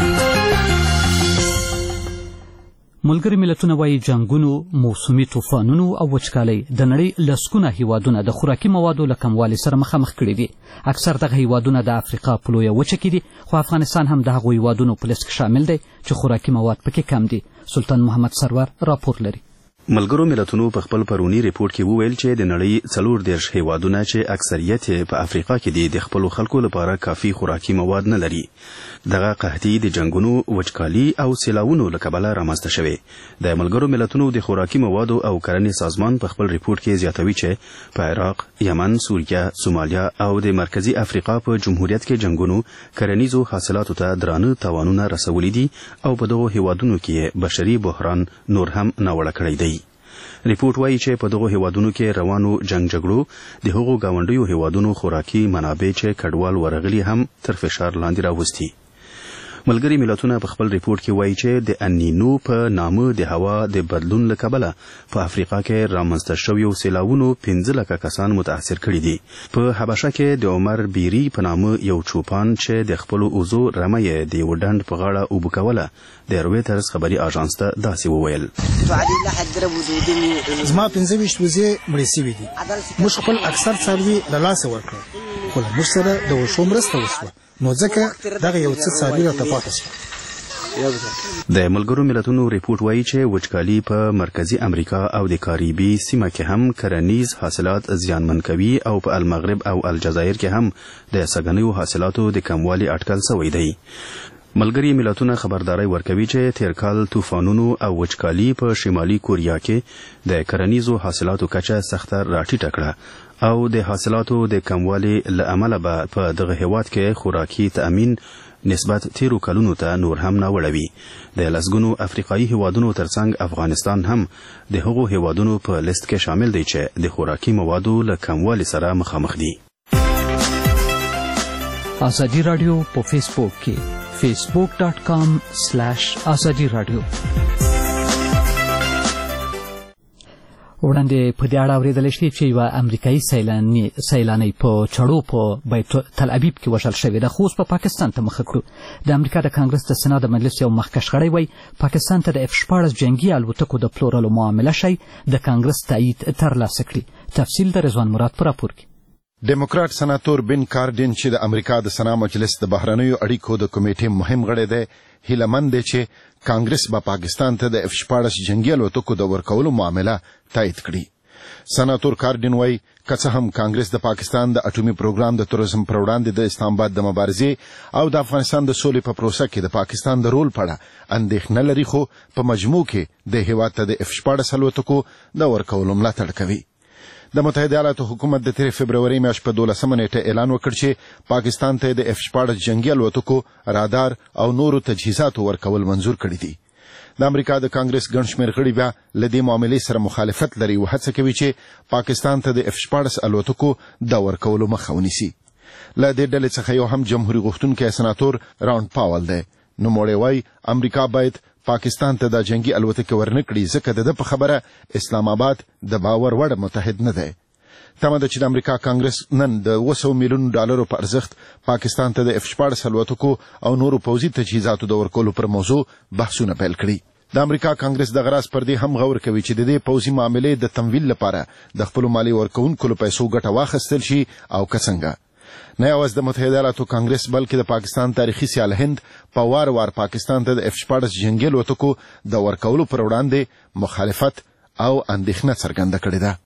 ملګري ملتونه وایي جنګونو، موسمي طوفانونو او وچکالۍ د نړۍ لسګونه هیوادونه د خوراکي موادو له کموالي سره مخامخ کړي دي. اکثر دغه هیوادونه د افریقا په لویه وچه کې دي خو افغانستان هم د هغو هیوادونو په لیست کې شامل دی چې خوراکي مواد پکې کم دي. سلطان محمد سرور راپور لري. ملګرو ملتونو په خپل پرونی ریپورت کې وویل چې د نړۍ څلور دېرش هیوادونه چې اکثریت په افریقا کې دي د خپل خلکو لپاره کافي خوراکي مواد نه لري. دغه قحطي د جنگونو، وچکالي او سیلاوونو له کبله رامنځته شوې. د ملګرو ملتونو د خوراکي موادو او کرنې سازمان په خپل ریپورت کې زیاتوي چې په عراق، یمن، سوریه، سومالیا او د مرکزی افریقا په جمهوریت کې جنگونو کرنیزو حاصلاتو ته درانه تاوانونه رسولي دي او په دغو هیوادونو کې بشري بحران نور هم ناوړه کړی دی. ریپورت وایي چې په دغو هیوادونو کې روانو جنگ جګړو د هغو ګاونډیو هیوادونو خوراکي منابع چې کډوال ورغلي هم تر فشار لاندې راوستي. ملګري ملتونه په خپل ریپورت کې وایي چې د انینو په نامه د هوا د بدلون له کبله په افریقا کې رامنځته شویو سیلاوونو پنځه لکه کسان متاثر کړي دي. په حبشه کې د عمر بیری په نامه یو چوپان چې د خپلو اوزو رمه یې د یو ډنډ په غاړه اوبه کوله د رویټرز خبري اژانس ته داسې وویل: زما پنځه ویشت وزې مړې سوي دي. موږ خپل اکثر څاروي له لاسه ورکړل، خو له موږ سره د وښو مرسته وشوه، نو ځکه دغه یو څه څاروي راته پاتې شول. د ملګرو ملتونو ریپورت وایي چې وچکالي په مرکزی امریکا او د کاریبي سیمه کې هم کرنیز حاصلات زیانمن کوي او په المغرب او الجزایر کې هم د سګنیو حاصلاتو د کموالي اټکل شوی دی. ملګري ملتونه خبرداري ورکوي چې تیر کال طوفانونو او وچکالي په شمالي کوریا کې د کرنیزو حاصلاتو کچه سخته راټیټه کړه او د حاصلاتو د کموالي له امله به په دغه هیواد کې خوراکي تأمین نسبت تیرو کلونو ته نور هم ناوړوي. د لسګونو افریقایي هیوادونو ترڅنګ افغانستان هم د هغو هیوادونو په لیست کې شامل دی چې د خوراکي موادو له کموالي سره مخامخ دي. ازادي رادیو په فیسبوک کې facebook dot com slash azadi radio. وړاندې په دې اړه اورېدلی شئ چې یوه امریکایي سیلاني سیلانۍ په چړو په بیت تل ابیب کې وژل شوې ده، خو اوس په پا پاکستان ته مخه کړو. د امریکا د کانګرس د سنا د مجلس یو مخکښ غړی وایي پاکستان ته د اف شپاړس جنګي الوتکو د پلورلو معامله شی د کانګرس تایید ترلاسه کړي. تفصیل د رضوان مراد په راپور کې. ډیموکرات سناتور بن کارډین چې د امریکا د سنا مجلس د بهرنیو اړیکو د کمیټې مهم غړی دی، هیله مند دی چې کانګرس به پاکستان ته د اف شپاړس جنګي الوتکو د ورکولو معامله تایید کړي. سناتور کارډین وایي که څه هم کانګرس د پاکستان د اټومي پروګرام د تروریزم پر وړاندې د اسلام آباد د مبارزې او د افغانستان د سولې په پروسه کې د پاکستان د رول په اړه اندېښنه لري، خو په مجموع کې د هیواد ته د اف شپاړس الوتکو د ورکولو ملاتړ کوي. د متحده ایالاتو حکومت د تیرې فبروري میاشت په دولسمه نیټه اعلان وکړ چې پاکستان ته د اف شپاړس جنګي الوتکو، رادار او نورو تجهیزاتو ورکول منظور کړي دي. د امریکا د کانګرس ګڼ شمېر غړي بیا له دې معاملې سره مخالفت لري او هڅه کوي چې پاکستان ته د اف شپاړس الوتکو د ورکولو مخه ونیسي. له دې ډلې څخه یو هم جمهوریت غوښتونکی سناتور راوند پاول دی. نوموړی وایي امریکا باید پاکستان ته د جنگي الوتکې ورنکړي ځکه د ده په خبره اسلام آباد د باور وړ متحد نه دی. تمه ده چې د امریکا کانګرس نن د اوه سوه میلیونو ډالرو په ارزښت پاکستان ته د اف شپاړس الوتکو او نورو پوځي تجهیزاتو د ورکولو پر موضوع بحثونه پیل کړي. د امریکا کانګرس د غراس پر دې هم غور کوي چې د دې پوځي معاملې د تمویل لپاره د خپلو مالي ورکوونکو له پیسو ګټه واخیستل شي او که څنګه. نه یوازې د متحده ایالاتو کانګرس بلکې د پاکستان تاریخي سیال هند په وار وار پاکستان ته د اف شپاړس جنګي الوتکو د ورکولو پر وړاندې مخالفت او اندېښنه څرګنده کړې ده.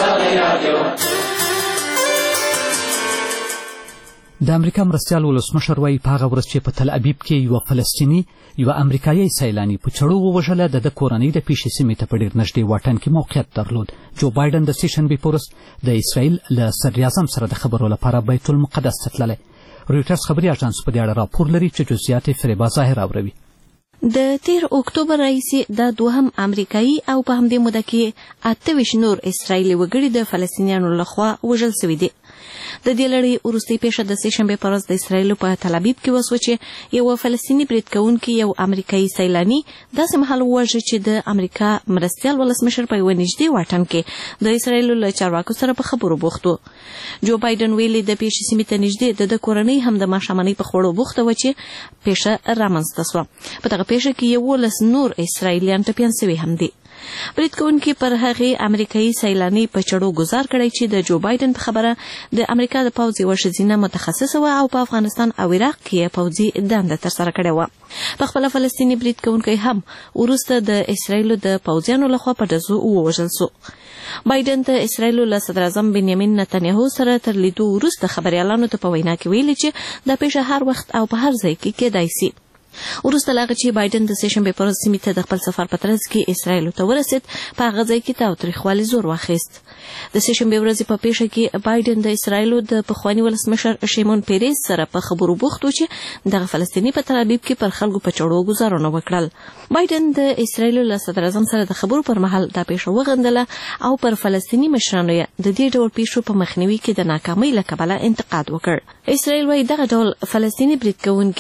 د امریکا مرستیال ولسمشر وایي په هغه ورځ چې په تل ابیب کې یوه فلسطیني یوه امریکایي سیلاني په چړو ووژله، د ده کورنۍ د پیښې سیمې ته په ډېر نږدې واټن کې موقعیت درلود. جو بایډن د سې شنبې په ورځ د اسرائیل له صدراعظم سره د خبرو لپاره بیت المقدس ته تللی. رویټرز خبري اژانس په دې اړه راپور لري چې جزئیات یې فریبا ظاهر اوروي. د تیر اکتوبر راهیسې دا دوهم امریکایي او په همدې موده کې اته ویشت نور اسرائیلي وګړي د فلسطینیانو لخوا وژل شوي دي. د دې لړۍ وروستۍ پیښه د سې شنبې په ورځ د اسرائیلو په تل ابیب کې وسوه چې یوه فلسطیني برید کوونکي یو امریکایي سیلاني داسې مهال ووژه چې د امریکا مرستیال ولسمشر په یوه نږدې واټن کې د اسرائیلو له چارواکو سره په خبرو بوخت و. جو بایډن ویلي د پیښې سیمې ته نږدې د ده کورنۍ هم د ماښامنۍ په خوړو بوخته وه چې پیښه رامنځته سوه. په دغه پیښه کې یولس نور اسرائیلیان ټپیان سوي هم دي. برید کوونکي پر هغې امریکایي سیلاني په چړو ګزار کړی چې د جو بایډن په خبره د امریکا د پوځ یوه ښځینه متخصصه وه او په افغانستان او عراق کې یې پوځي دنده ترسره کړې وه. په خپله فلسطیني برید کوونکی هم وروسته د اسرائیلو د پوځیانو لخوا په ډزو ووژل سو. بایډن د اسرائیلو له صدراعظم بنیامین نتنیاهو سره تر لیدو وروسته خبریالانو ته په وینا کې ویلي چې دا پیښه هر وخت او په هر ځای کې کېدای سي. وروسته له هغه چې بایډن د سې شنبې په ورځ سیمې ته د خپل سفر په ترڅ کې اسرائیلو ته ورسېد، په هغه ځای کې تاوتریخوالي زور واخیست. د سې شنبې ورځې په پیښه کې بایډن د اسرائیلو د پخواني ولسمشر شیمون پیریز سره په خبرو بوخت و چې دغه فلسطیني په تل ابیب کې پر خلکو په چړو ګزارونه وکړل. بایډن د اسرائیلو له صدراعظم سره د خبرو پر مهال دا پیښه وغندله او پر فلسطیني مشرانو یې د دې ډول پیښو په مخنیوي کې د ناکامۍ له کبله انتقاد وکړ. اسرائیل وايي دغه ډول فلسطیني برید کوونکي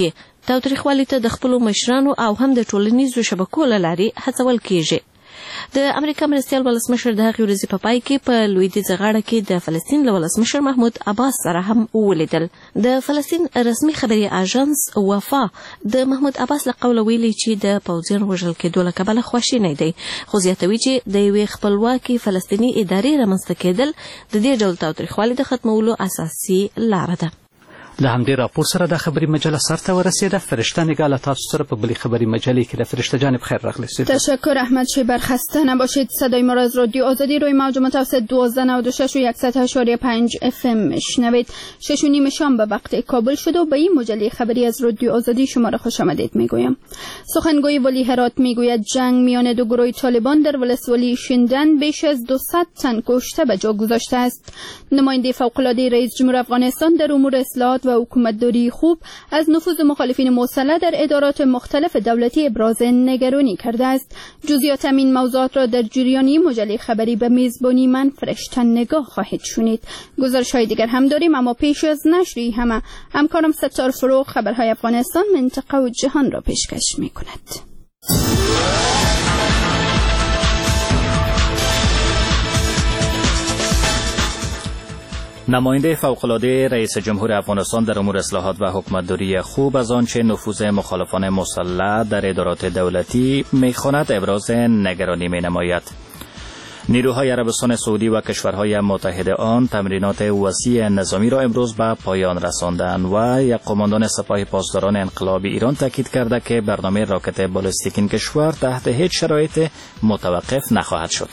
تاوتریخوالي ته د خپلو مشرانو او هم د ټولنیزو شبکو له لارې هڅول کیږي. د امریکا مرستیال ولسمشر د هغې ورځې په پای کې په لویدیځه غاړه کې د فلسطین له ولسمشر محمود عباس سره هم ولیدل. د فلسطین رسمي خبري اژانس وفا د محمود عباس له قوله ویلي چې د پوځیانو وژل کېدو له کبله خواشینی دی، خو زیاتوي چې د یوې خپلواکې فلسطیني ادارې رامنځته کېدل د دې ډول تاوتریخوالي د ختمولو اساسي لاره ده. له همدې راپور سره د خبري مجله سرته ورسېده. فرشته نگاه له تاسو سره په بلې خبري مجلې کې. د فرشته جان بخیر راغلید. تشکر احمد شیبر. خسته نباشید. صدای ما را از رادیو آزادی روی موج متوسط دوازده نود و شش و صد و پنج اف ام میشنوید. شش و نیم شام به وقت کابل شد و به این مجله خبری از رادیو آزادی شما را خوش آمدید میگویم. سخنگوی ولی هرات میگوید جنگ میان دو گروه طالبان در ولسوالی شیندن بیش از دوصد تن کشته به جا گذاشته است. نماینده فوق‌العاده رئیس جمهور افغانستان در امور اصلاحات و حکومتداری خوب از نفوذ مخالفین مسلح در ادارات مختلف دولتی ابراز نگرانی کرده است. جزئیات این موضوعات را در جریانی مجله خبری به میزبانی من فرشته نگاه خواهید شنید. گزارش‌های دیگر هم داریم، اما پیش از نشری همه همکارم ستار فروغ خبرهای افغانستان، منطقه و جهان را پیشکش می‌کند. نماینده فوق‌العاده رئیس جمهور افغانستان در امور اصلاحات و حکومتداری خوب از آنچه نفوذ مخالفان مسلح در ادارات دولتی می‌خواند ابراز نگرانی می‌نماید. نیروهای عربستان سعودی و کشورهای متحد آن تمرینات وسیع نظامی را امروز به پایان رساندند و یک قماندان سپاه پاسداران انقلاب ایران تاکید کرده که برنامه راکت بالستیک این کشور تحت هیچ شرایط متوقف نخواهد شد.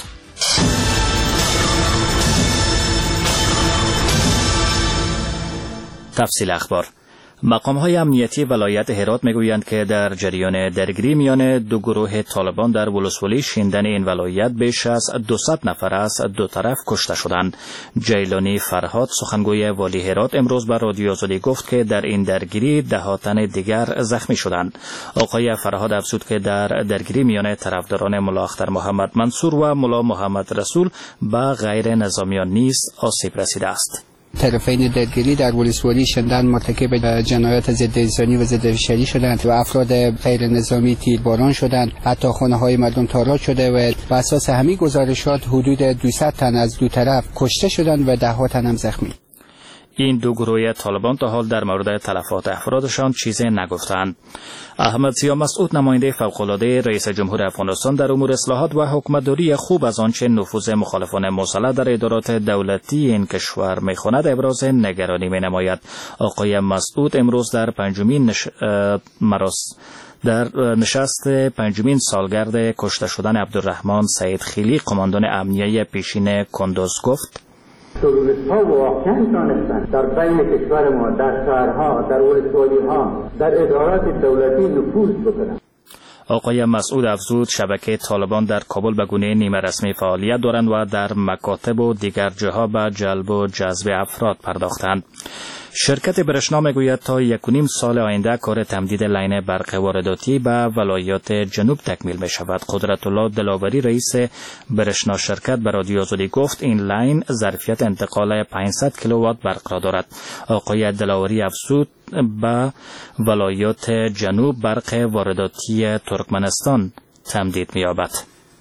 تفصیل اخبار. مقام‌های امنیتی ولایت هرات میگویند که در جریان درگیری میان دو گروه طالبان در ولسوالی شیندن این ولایت بیش از دوصد نفر از دو طرف کشته شدند. جیلانی فرهاد سخنگوی والی هرات امروز به رادیو آزادی گفت که در این درگیری ده ها تن دیگر زخمی شدند. آقای فرهاد افزود که در درگیری میان طرفداران ملا اختر محمد منصور و ملا محمد رسول به غیر نظامیان نیز آسیب رسیده است. طرفین درگیری در ولسوالی شیندن مرتکب جنایات ضد انسانی و ضد بشری شدند و افراد غیر نظامی تیرباران شدند. حتی خانه‌های مردم تاراج شده و بر اساس همین گزارشات حدود دویست تن از دو طرف کشته شدند و ده ها تن هم زخمی. این دو گروه طالبان تا حال در مورد تلفات افرادشان چیزی نگفتند. احمد ضیا مسعود نماینده فوق‌العاده رئیس جمهور افغانستان در امور اصلاحات و حکومتداری خوب از آنچه نفوذ مخالفان مسلح در ادارات دولتی این کشور می‌خواند ابراز نگرانی می‌نماید. آقای مسعود امروز در پنجمین نش... مراس در نشست پنجمین سالگرد کشته شدن عبدالرحمن سعید خیلی قماندان امنیه پیشین کندوز گفت: تروریست‌ها واقعاً دانستند در بین کشور ما، در شهرها، در ولسوالی‌ها، در ادارات دولتی نفوذ بکنند. آقای مسعود افزود شبکه طالبان در کابل به گونه نیمه رسمی فعالیت دارند و در مکاتب و دیگر جاها به جلب و جذب افراد پرداختند. شرکت برشنا میگوید تا یک و نیم سال آینده کار تمدید لاین برق وارداتی به ولایات جنوب تکمیل می شود. قدرت الله دلاوری رئیس برشنا شرکت به رادیو آزادی گفت این لاین ظرفیت انتقال پانصد کیلووات برق را دارد. آقای دلاوری افزود به ولایات جنوب برق وارداتی ترکمنستان تمدید می یابد.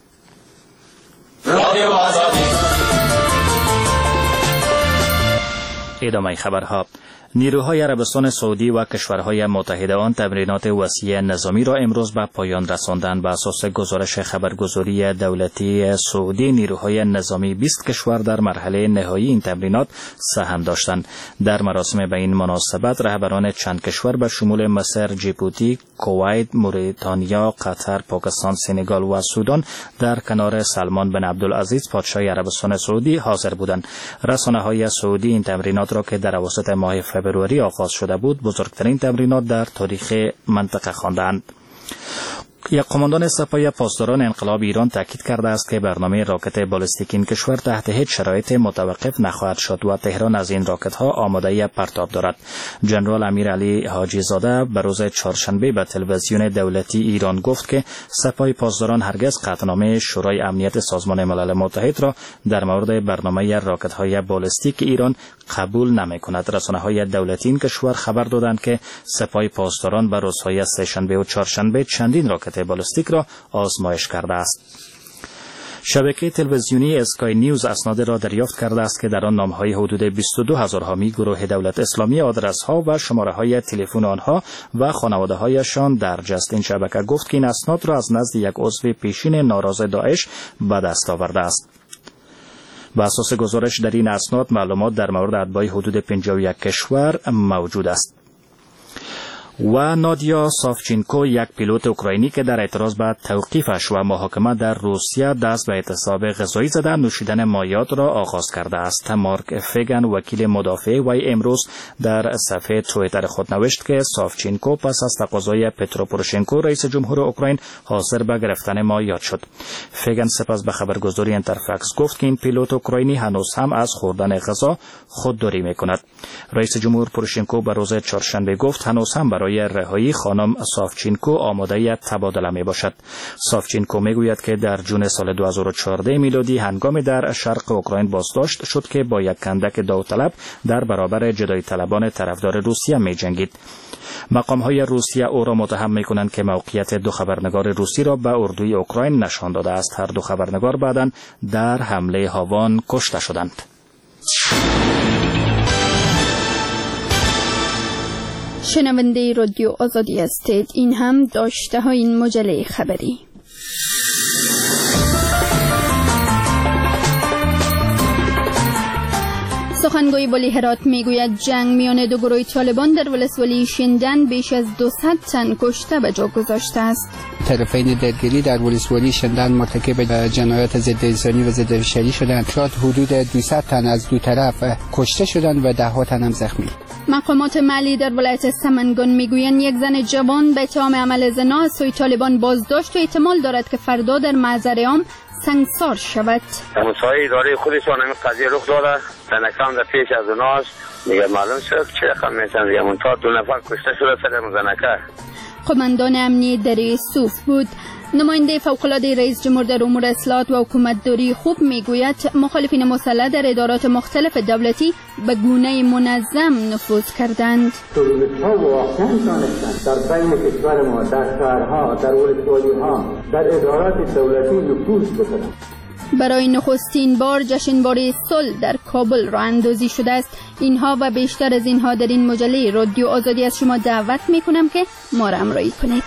رادیو آزادی. ادامه خبرها. نیروهای عربستان سعودی و کشورهای متحد آن تمرینات وسیع نظامی را امروز به پایان رساندند. بر اساس گزارش خبرگزاری دولتی سعودی، نیروهای نظامی بیست کشور در مرحله نهایی این تمرینات سهم داشتند. در مراسم به این مناسبت رهبران چند کشور به شمول مصر، جیبوتی، کویت، موریتانیا، قطر، پاکستان، سنگال و سودان در کنار سلمان بن عبدالعزیز پادشاه عربستان سعودی حاضر بودند. رسانه‌های سعودی این تمرینات را که در اواسط ماه فبروری آغاز شده بود بزرگترین تمرینات در تاریخ منطقه خواندند. یک قماندان سپاه پاسداران انقلاب ایران تاکید کرده است که برنامه راکت بالستیک این کشور تحت هیچ شرایطی متوقف نخواهد شد و تهران از این راکت ها آمادگی پرتاب دارد. جنرال امیرعلی حاجی زاده به روز چهارشنبه به تلویزیون دولتی ایران گفت که سپاه پاسداران هرگز قطعنامه شورای امنیت سازمان ملل متحد را در مورد برنامه راکت های بالستیک ایران قبول نمی‌کند. رسانه‌های دولتی این کشور خبر دادند که سپاه پاسداران به روزهای سه‌شنبه و چهارشنبه چندین راکت بالستیک را آزمایش کرده است. شبکه تلویزیونی اسکای نیوز اسناد را دریافت کرده است که در آن نام‌های حدود بیست و دو هزار حامی گروه دولت اسلامی آدرس‌ها و شماره‌های تلفن آنها و خانواده‌هایشان درج است. این شبکه گفت که این اسناد را از نزد یک عضو پیشین ناراض داعش به دست آورده است. بر اساس گزارش در این اسناد معلومات در مورد اتباع حدود پنجاه و یک کشور موجود است. و نادیا ساوچینکو، یک پیلوت اوکراینی که در اعتراض به توقیفش و محاکمه در روسیه دست به اعتصاب غذایی زده نوشیدن مایعات را آغاز کرده است. مارک فیگن، وکیل مدافع وی، امروز در صفحه توییتر خود نوشت که ساوچینکو پس از تقاضای پترو پوروشنکو رئیس جمهور اوکراین حاضر به گرفتن مایعات شد. فیگن سپس به خبرگزاری اینترفکس گفت که این پیلوت اوکراینی هنوز هم از خوردن غذا خودداری می‌کند. رئیس جمهور پوروشنکو به روز چهارشنبه گفت هنوز هم برای رهایی خانم ساوچینکو آماده تبادله می باشد. ساوچینکو می گوید که در جون سال دو هزار و چهارده میلادی هنگامی در شرق اوکراین بازداشت شد که با یک کندک داوطلب در برابر جدایی طلبان طرفدار روسیه می جنگید. مقام های روسیه او را متهم می کنند که موقعیت دو خبرنگار روسی را به اردوی اوکراین نشان داده است. هر دو خبرنگار بعداً در حمله هاوان کشته شدند. شنونده رادیو آزادی هستید. این هم داشته های این مجله خبری. سخنگوی والی هرات میگوید جنگ میان دو گروه طالبان در ولسوالی شندن بیش از دویست تن کشته به جا گذاشته است. طرفین درگیری در ولسوالی شندن مرتکب جنایات ضد انسانی و ضد بشری شدند. شاید حدود دویست تن از دو طرف کشته شدند و ده ها تن هم زخمی. مقامات محلی در ولایت سمنگان میگویند یک زن جوان به اتهام عمل زنا از سوی طالبان بازداشت و احتمال دارد که فردا در محضر عام سنگسار شود. مسائل اداره خودشان همین قضیه رخ داده، زنکان در پیش از اوناست میگه معلوم شد چه رقم میشن دیگه منتها دو نفر کشته شده سر زنکه. قماندان امنی دری سوف بود. نماینده فوق‌العاده رئیس جمهور در امور اصلاحات و حکومتداری خوب میگوید مخالفین مسلح در ادارات مختلف دولتی به گونه منظم نفوذ کردند. تروریست‌ها واقعاً دانستند در بین کشور ما، در شهرها، در ولسوالی‌ها، در ادارات دولتی نفوذ بکنند. برای نخستین بار جشنواره صلح در کابل راه اندازی شده است. اینها و بیشتر از اینها در این مجله رادیو آزادی از شما دعوت میکنم که ما را همراهی کنید.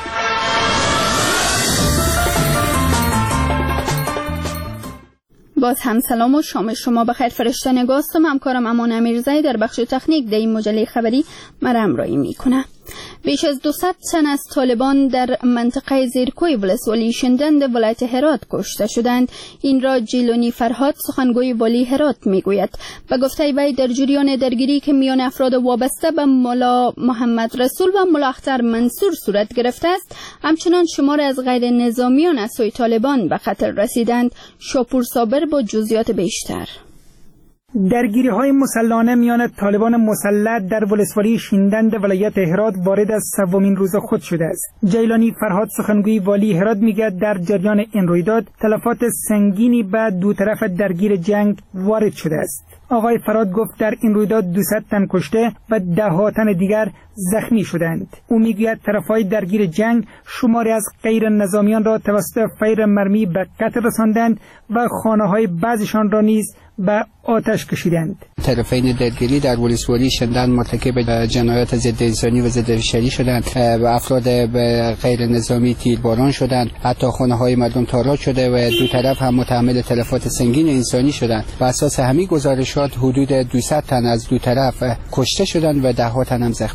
باز هم سلام و شام شما بخیر. فرشته نگاستم، همکارم امان امیرزایی در بخش تکنیک در این مجله خبری مرا همراهی میکنه. بیش از دویست تن از طالبان در منطقه زیرکوی ولسوالی شندن ولایت هرات کشته شدند. این را جیلانی فرهاد، سخنگوی والی هرات میگوید. به گفته وی در جریان درگیری که میان افراد وابسته به ملا محمد رسول و ملا اختر منصور صورت گرفته است، همچنان شمار از غیر نظامیان از سوی طالبان به خطر رسیدند. شاپور صابر با جزئیات بیشتر. درگیری های مسلحانه میان طالبان مسلح در ولسوالی شیندند ولایت هرات وارد از سومین روز خود شده است. جیلانی فرهاد، سخنگوی والی هرات، میگه در جریان این رویداد تلفات سنگینی به دو طرف درگیر جنگ وارد شده است. آقای فرهاد گفت در این رویداد دویست تن کشته و ده ها تن دیگر زخمی شدند. او میگوید طرفهای درگیر جنگ شماری از غیر نظامیان را توسط فیر مرمی به قتل رساندند و خانه‌های بعضیشان را نیز به آتش کشیدند. طرفین درگیری در ولسوالی شندن مرتکب جنایات ضد انسانی و ضد بشری شدند و افراد غیر نظامی تیرباران شدند. حتی خانه‌های مردم تاراج شده و دو طرف هم متحمل تلفات سنگین انسانی شدند. بر اساس همین گزارشات حدود دویست تن از دو طرف کشته شدند و ده ها تن هم زخمی.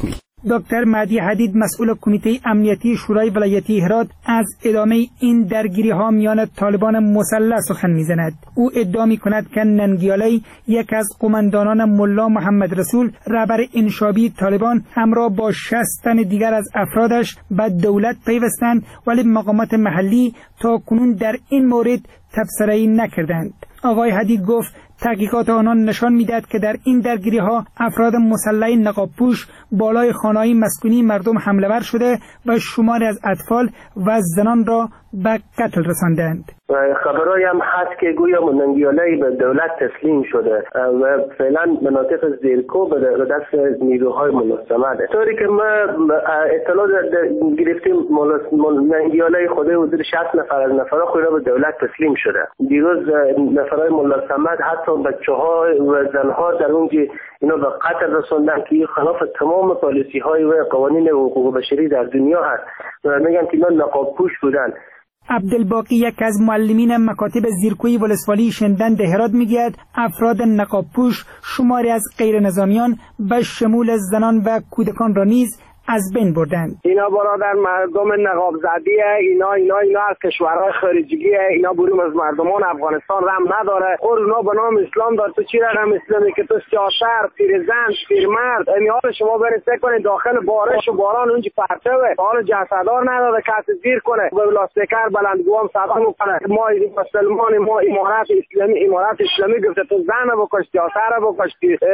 دکتر مهدی حدید مسئول کمیته امنیتی شورای ولایتی هرات از ادامه این درگیری ها میان طالبان مسلح سخن میزند. او ادعا میکند که ننگیالی یک از قماندانان ملا محمد رسول رهبر انشابی طالبان همراه با شصت تن دیگر از افرادش به دولت پیوستند، ولی مقامات محلی تا کنون در این مورد تبصره‌ای نکردند. آقای حدید گفت تحقیقات آنان نشان میدهد که در این درگیری ها افراد مسلح نقابپوش بالای خانه‌های مسکونی مردم حمله ور شده و شماری از اطفال و زنان را به قتل رساندند. خبرایی هم هست که گویا ننگیالی به دولت تسلیم شده و فعلا مناطق زیرکو به دست نیروهای ملزمه. طوری که ما اطلاع گرفتیم ننگیالی خود حدود شصت نفر از نفرها خود را به دولت تسلیم شده. دیروز نفرهای ملزمه حتی بچه‌ها و زنها در اونجا اینا به قتل رسوندن که خلاف تمام پالیسی‌های و قوانین حقوق بشری در دنیا هست و میگن که اینا نقابپوش بودن. عبدالباقی یک از معلمین مکاتب زیرکوی ولسوالی شندن هرات میگوید افراد نقابپوش شماری از غیر نظامیان به شمول زنان و کودکان را نیز از بین بردند. اینا برادر مردم نقاب زدیه، اینا اینا اینا از کشورهای خارجیه، اینا بروم از مردمان افغانستان رم نداره. اور اونا به نام اسلام دار تو چی رقم اسلامی که تو سیاسر، پیرزن، پیرمرد، این حال شما برسه کنید داخل بارش و باران اونجا پرتوه. حال جسدار نداره کسی زیر کنه. به لاستیکر بلندگوام صدا میکنه. ما مسلمان ما امارت اسلامی امارت اسلامی گفته تو زن بکش، سیاسر بکش،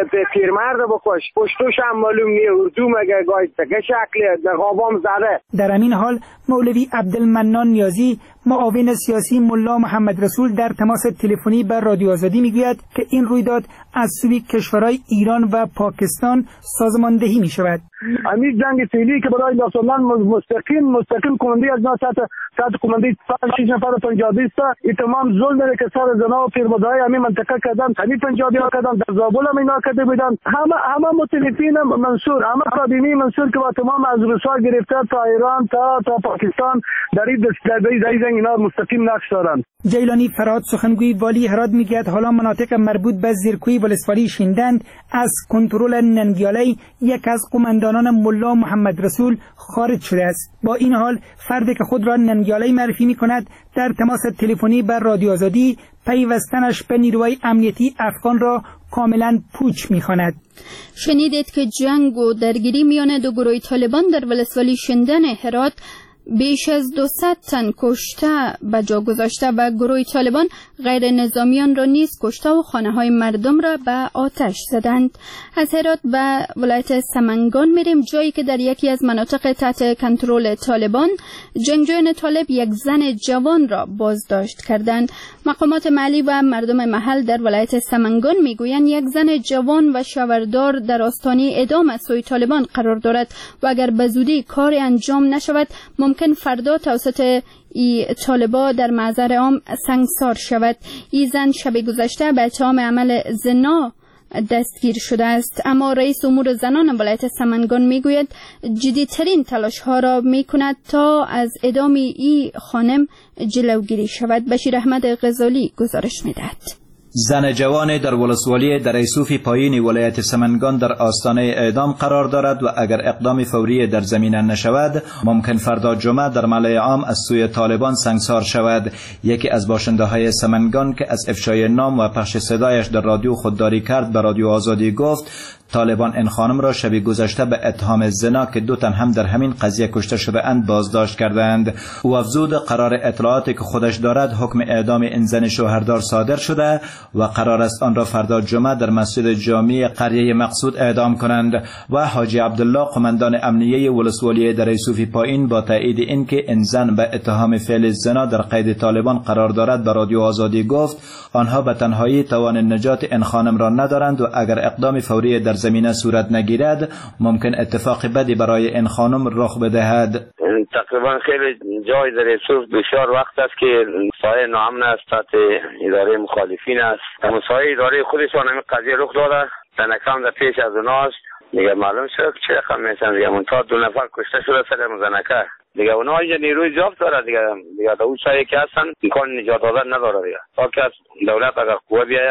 پیرمرد بکش. پشتوش هم معلوم نیه اردو مگه گاهی شکلی نقابام زده. در همین حال مولوی عبدالمنان نیازی معاون سیاسی ملا محمد رسول در تماس تلفنی با رادیو آزادی میگوید که این رویداد از سوی کشورهای ایران و پاکستان سازماندهی می شود. همین جنگ فعلی که برای داستان مستقیم مستقیم کماندی از ناسات سات کماندی پنج شش نفر پنجابی است. این تمام ظلم که سر زنا و پیرمردای همین منطقه کردن، همین پنجابی ها کردن، در زابل هم اینا کرده بودن. همه همه متلفین منصور، همه کابینی منصور که با تمام از روسا گرفته تا ایران تا تا پاکستان در این در این اینا مستقیم نقش دارن. جیلانی فرهاد سخنگوی والی هرات میگوید حالا مناطق مربوط به زیرکوی ولسوالی شیندند از کنترل ننگیالی یک از قماندانان ملا محمد رسول خارج شده است. با این حال فردی که خود را ننگیالی معرفی میکند در تماس تلفنی بر رادیو آزادی پیوستنش به نیروهای امنیتی افغان را کاملا پوچ میخواند. شنیدید که جنگ و درگیری میان دو گروه طالبان در ولسوالی شیندن هرات بیش از دویست تن کشته به جا گذاشته و گروه طالبان غیر نظامیان را نیز کشته و خانه های مردم را به آتش زدند. از هرات به ولایت سمنگان میریم، جایی که در یکی از مناطق تحت کنترل طالبان جنگجویان طالب یک زن جوان را بازداشت کردند. مقامات محلی و مردم محل در ولایت سمنگان میگویند یک زن جوان و شوهردار در آستانه اعدام از سوی طالبان قرار دارد و اگر به زودی کار انجام نشود ممکن فردا توسط ای طالبا در محضر عام سنگسار شود. این زن شب گذشته به اتهام عمل زنا دستگیر شده است، اما رئیس امور زنان ولایت سمنگان میگوید جدیترین تلاش ها را میکند تا از اعدام ای خانم جلوگیری شود. بشیر احمد غزالی گزارش میدهد. زن جوان در ولسوالی دریسوفی پایین ولایت سمنگان در آستانه اعدام قرار دارد و اگر اقدام فوری در زمینه نشود ممکن فردا جمعه در ملأ عام از سوی طالبان سنگسار شود. یکی از باشنده های سمنگان که از افشای نام و پخش صدایش در رادیو خودداری کرد به رادیو آزادی گفت طالبان این خانم را شب گذشته به اتهام زنا که دو تن هم در همین قضیه کشته شده اند بازداشت کردند. او افزود قرار اطلاعاتی که خودش دارد حکم اعدام این زن شوهردار صادر شده و قرار است آن را فردا جمعه در مسجد جامع قریه مقصود اعدام کنند. و حاجی عبدالله قماندان امنیه ولسوالی دریسوفی پایین با تایید اینکه این زن به اتهام فعل زنا در قید طالبان قرار دارد به رادیو آزادی گفت آنها به تنهایی توان نجات این خانم را ندارند و اگر اقدام فوری در زمینه صورت نگیرد ممکن اتفاق بدی برای این خانم رخ بدهد. تقریبا خیلی جای در یوسف بسیار وقت است که سایه ناامن است تحت اداره مخالفین است. مسایه اداره خودشان همین قضیه رخ داده تنکم در پیش از اوناست دیگه معلوم شد چه رقم میشن دیگه منتها دو نفر کشته شده سر مزنکه دیگه اونا اینجا نیروی جاب داره دیگه دیگه در اون سایه که هستن امکان نجات دادن نداره دیگه تا که دولت اگر قوه بیاید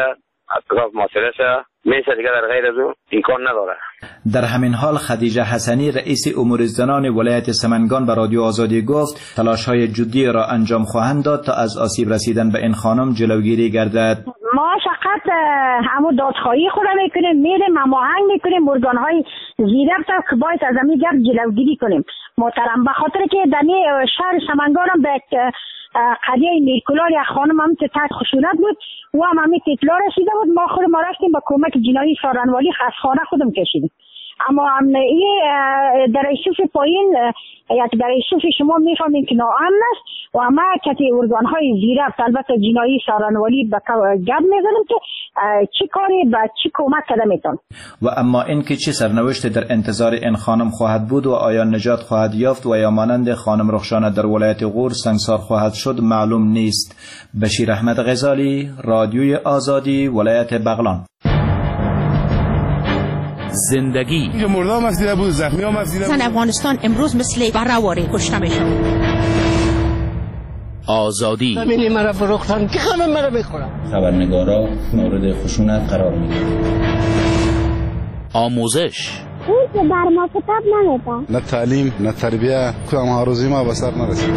اطراف محاصره شه میشه دیگه، در غیر از او امکان نداره. در همین حال خدیجه حسنی رئیس امور زنان ولایت سمنگان به رادیو آزادی گفت تلاش‌های جدی را انجام خواهند داد تا از آسیب رسیدن به این خانم جلوگیری گردد. ما فقط همون دادخواهی خود را میکنیم، میریم هماهنگ میکنیم ارگان‌های زیرفت که باید از همین گرد جلوگیری کنیم محترم، به خاطر که در شهر سمنگان هم به قضیه نیکولار یک خانم هم که تحت خشونت بود و هم همین اطلاع رسیده بود، ما خود ما رفتیم با کمک جنایی سارنوالی خاصخانه خودم کشیدیم. اما هم این در ایسوف پایین یا در ایسوف شما میفهمین که ناامن است و همه کتی ارگان‌های زیرفت البته جنایی سارنوالی به گرد میزنیم که چی کاری به چی کمک کرده میتون. و اما اینکه چه سرنوشت در انتظار این خانم خواهد بود و آیا نجات خواهد یافت و یا مانند خانم رخشانه در ولایت غور سنگسار خواهد شد معلوم نیست. بشیر احمد غزالی، رادیوی آزادی، ولایت بغلان. زندگی مردم مسیده بود، زخمی هم مسیده بود. زن افغانستان امروز مثل برهواری کشته میشن. آزادی ببینی مرا فروختن که همه مرا بخورن. خبرنگارا مورد خشونت قرار میگیرن. آموزش اون که بر ما کتاب نمیدن، نه تعلیم نه تربیه، کدام آرزوی ما به سر نرسید.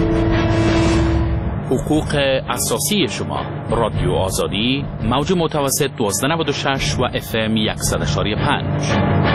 حقوق اساسی شما. رادیو آزادی، موج متوسط دوازده نود و شش و اف ام صد و پنج.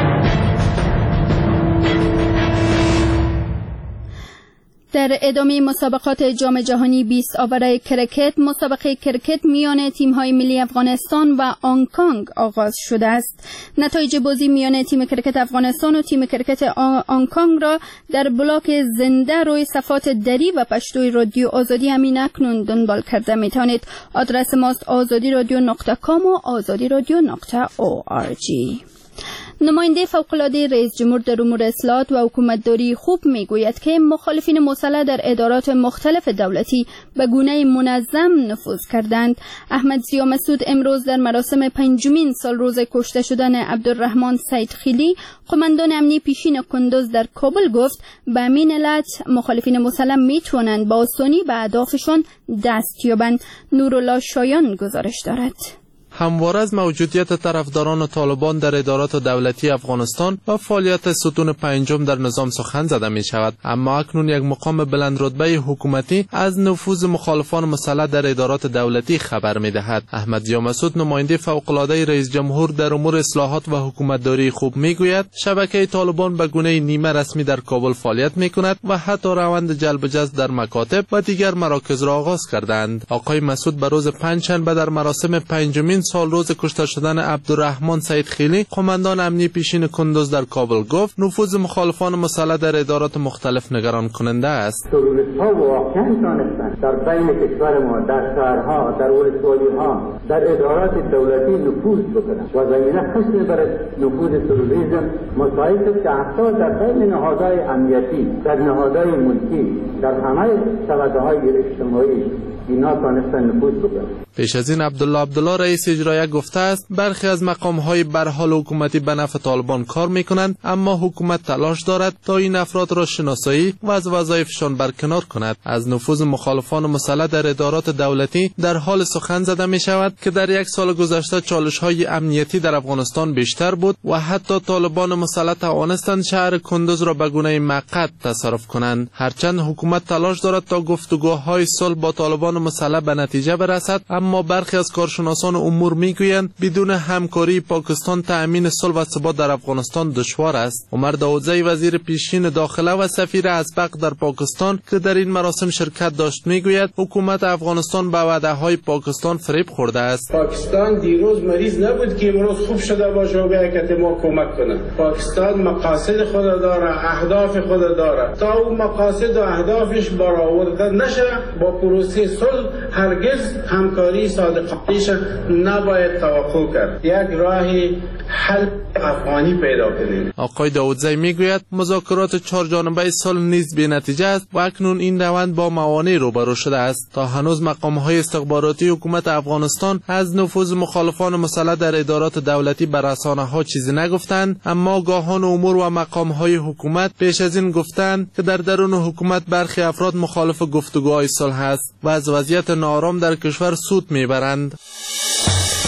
در ادامه مسابقات جام جهانی بیست آوره کرکت، مسابقه کرکت میان تیم‌های ملی افغانستان و آنکانگ آغاز شده است. نتایج بازی میان تیم کرکت افغانستان و تیم کرکت آنکانگ را در بلاک زنده روی صفحات دری و پشتوی رادیو آزادی همین اکنون دنبال کرده میتونید. آدرس ماست آزادی رادیو نقطه کام و آزادی رادیو نقطه او آر جی. نماینده فوق‌العاده رئیس جمهور در امور اصلاحات و حکومتداری خوب میگوید که مخالفین مسلح در ادارات مختلف دولتی به گونه منظم نفوذ کردند. احمد ضیا مسعود امروز در مراسم پنجمین سالروز کشته شدن عبدالرحمن سیدخیلی، قماندان امنی پیشین کندوز در کابل گفت به همین علت مخالفین مسلح میتوانند با آسانی به اهدافشان دست یابند. نورالله شایان گزارش دارد. همواره از موجودیت طرفداران طالبان در ادارات دولتی افغانستان و فعالیت ستون پنجم در نظام سخن زده می شود، اما اکنون یک مقام بلند رتبه حکومتی از نفوذ مخالفان مسلح در ادارات دولتی خبر می دهد. احمد ضیا مسعود، نماینده فوق‌العاده رئیس جمهور در امور اصلاحات و حکومتداری خوب می گوید شبکه طالبان به گونه نیمه رسمی در کابل فعالیت می کند و حتی روند جلب جذب در مکاتب و دیگر مراکز را آغاز کردند. آقای مسعود به روز پنجشنبه در مراسم پنجمین سال روز کشته شدن عبدالرحمن سیدخیلی، قماندان امنی پیشین کندوز در کابل گفت نفوذ مخالفان مسلح در ادارات مختلف نگران کننده است. تروریست‌ها واقعاً تانستند در بین کشور ما، در شهرها، در ولسوالی‌ها، در ادارات دولتی نفوذ بکنند و زمینه خصوصی برای نفوذ تروریسم مساعد است که حتی در بین نهادهای امنیتی، در نهادهای ملکی، در همه شبکه‌های اجتماعی اینا تانستن نفوذ بکنند. پیش از این عبدالله عبدالله رئیس اجرایی گفته است برخی از مقام‌های به حال حکومتی به نفع طالبان کار می‌کنند، اما حکومت تلاش دارد تا این افراد را شناسایی و از وظایفشان برکنار کند. از نفوذ مخالفان مسلح در ادارات دولتی در حال سخن زده می‌شود که در یک سال گذشته چالش‌های امنیتی در افغانستان بیشتر بود و حتی طالبان مسلح توانستند شهر کندوز را به گونه موقت تصرف کنند. هرچند حکومت تلاش دارد تا گفتگوهای صلح با طالبان مسلح به نتیجه برسد، اما برخی از کارشناسان امور میگویند بدون همکاری پاکستان تأمین صلح و ثبات در افغانستان دشوار است. عمر داودزی وزیر پیشین داخله و سفیر ازبق در پاکستان که در این مراسم شرکت داشت میگوید حکومت افغانستان به وعده‌های پاکستان فریب خورده است. پاکستان دیروز مریض نبود که امروز خوب شده باشه و به که ما کمک کنه. پاکستان مقاصد خود داره، اهداف خود داره. تا اون مقاصد و اهدافش برآورده نشه با پروسه صلح هرگز همکاری صادقانه‌اش نباید توقع کرد. یک راهی حل افغانی پیدا کنیم. آقای داودزی میگوید مذاکرات چهار جانبه صلح نیز بی نتیجه است و اکنون این روند با موانع روبرو شده است. تا هنوز مقام‌های استخباراتی حکومت افغانستان از نفوذ مخالفان مسلح در ادارات دولتی بر رسانه‌ها چیزی نگفتند، اما آگاهان امور و مقام‌های حکومت پیش از این گفتند که در درون حکومت برخی افراد مخالف گفتگوهای صلح است و از وضعیت ناآرام در کشور سود میبرند.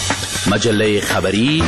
مجله خبری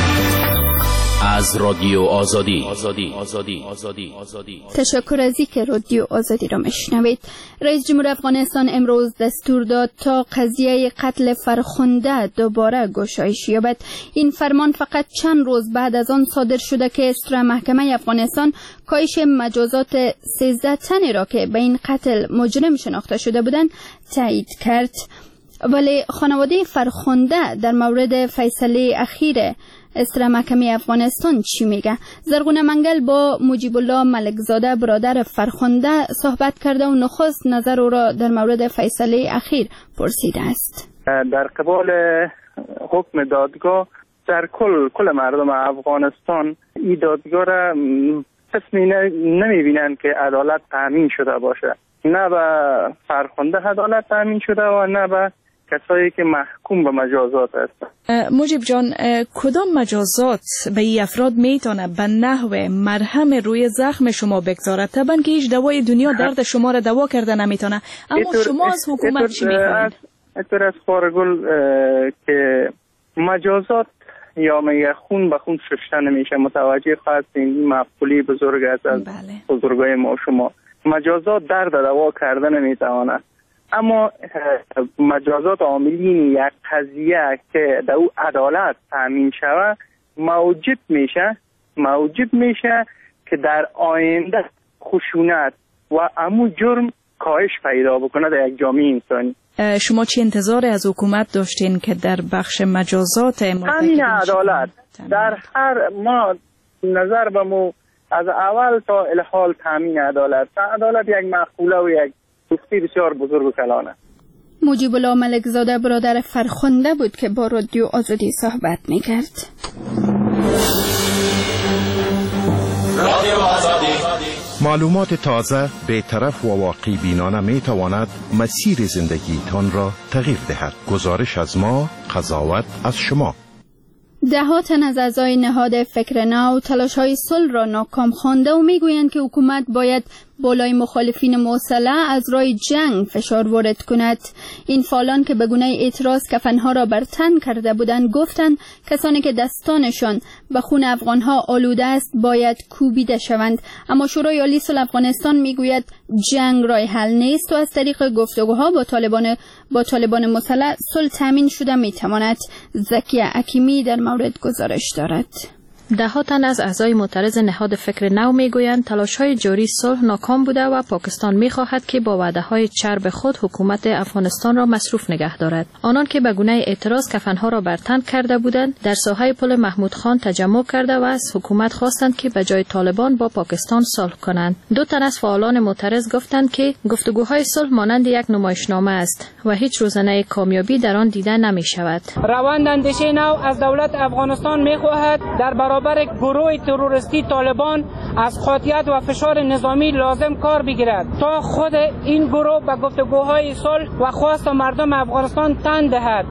از رادیو آزادی. آزادی آزادی آزادی آزادی. تشکر از اینکه رادیو آزادی را میشنوید. رئیس جمهور افغانستان امروز دستور داد تا قضیه قتل فرخنده دوباره گشایش یابد. این فرمان فقط چند روز بعد از آن صادر شده که استرا محکمه افغانستان کاهش مجازات سیزده تنی را که به این قتل مجرم شناخته شده بودند تایید کرد. ولی خانواده فرخنده در مورد فیصله اخیر استرا محکمه افغانستان چی میگه؟ زرغونه منگل با مجیب الله ملکزاده برادر فرخنده صحبت کرده و نخست نظر او را در مورد فیصله اخیر پرسیده است. در قبال حکم دادگاه در کل کل مردم افغانستان این دادگاه را قسمی نمیبینن که عدالت تامین شده باشه. نه به فرخنده عدالت تامین شده و نه به کسایی که محکوم به مجازات هستند. مجیب جان، کدام مجازات به این افراد میتونه به نحو مرهم روی زخم شما بگذارد؟ طبعا که هیچ دوای دنیا درد شما را دوا کرده نمیتونه، اما شما از حکومت چی میخواید؟ اینطور از خارگل که مجازات یا میگه خون به خون شسته نمیشه. متوجه خواستین مفعولی بزرگ است از بله. بزرگای ما شما. مجازات درد دوا کرده نمیتونه، اما مجازات عاملین یک قضیه که در او عدالت تامین شود موجب میشه موجب میشه که در آینده خشونت و امو جرم کاهش پیدا بکنه در یک جامعه انسانی. شما چی انتظار از حکومت داشتین که در بخش مجازات تامین عدالت در هر ما نظر به مو از اول تا الحال تامین عدالت عدالت یک مقوله و یک گفته بسیار بزرگ و کلانه. مجیب الله ملکزاده برادر فرخنده بود که با رادیو آزادی صحبت میکرد. رادیو آزادی. معلومات تازه، بی‌طرف و واقعی بینانه می تواند مسیر زندگی تان را تغییر دهد. گزارش از ما، قضاوت از شما. ده ها تن از اعضای نهاد فکر نو تلاش‌های صلح را ناکام خوانده و میگویند که حکومت باید بالای مخالفین مسلح از راه جنگ فشار وارد کند. این فعالان که به گونه اعتراض کفنها را بر تن کرده بودند گفتند کسانی که دستانشان به خون افغانها آلوده است باید کوبیده شوند. اما شورای عالی صلح افغانستان میگوید جنگ راه حل نیست و از طریق گفتگوها با طالبان با طالبان مسلح صلح تامین شده میتواند. زکی حکیمی در مورد گزارش دارد. ده ها تن از اعضای معترض نهاد فکر نو میگویند تلاش‌های جاری صلح ناکام بوده و پاکستان می‌خواهد که با وعده‌های چرب خود حکومت افغانستان را مصروف نگه دارد. آنان که به گونه اعتراض کفنها را بر تن کرده بودند در ساحه پل محمود خان تجمع کرده و از حکومت خواستند که به جای طالبان با پاکستان صلح کنند. دو تن از فعالان معترض گفتند که گفتگوهای صلح مانند یک نمایشنامه است و هیچ روزنه کامیابی در آن دیده نمی‌شود. روند اندیشه نو از دولت افغانستان می‌خواهد در برابر گروه تروریستی طالبان از قاطعیت و فشار نظامی لازم کار بگیرد تا خود این گروه به گفتگوهای صلح و خواست مردم افغانستان تن دهد.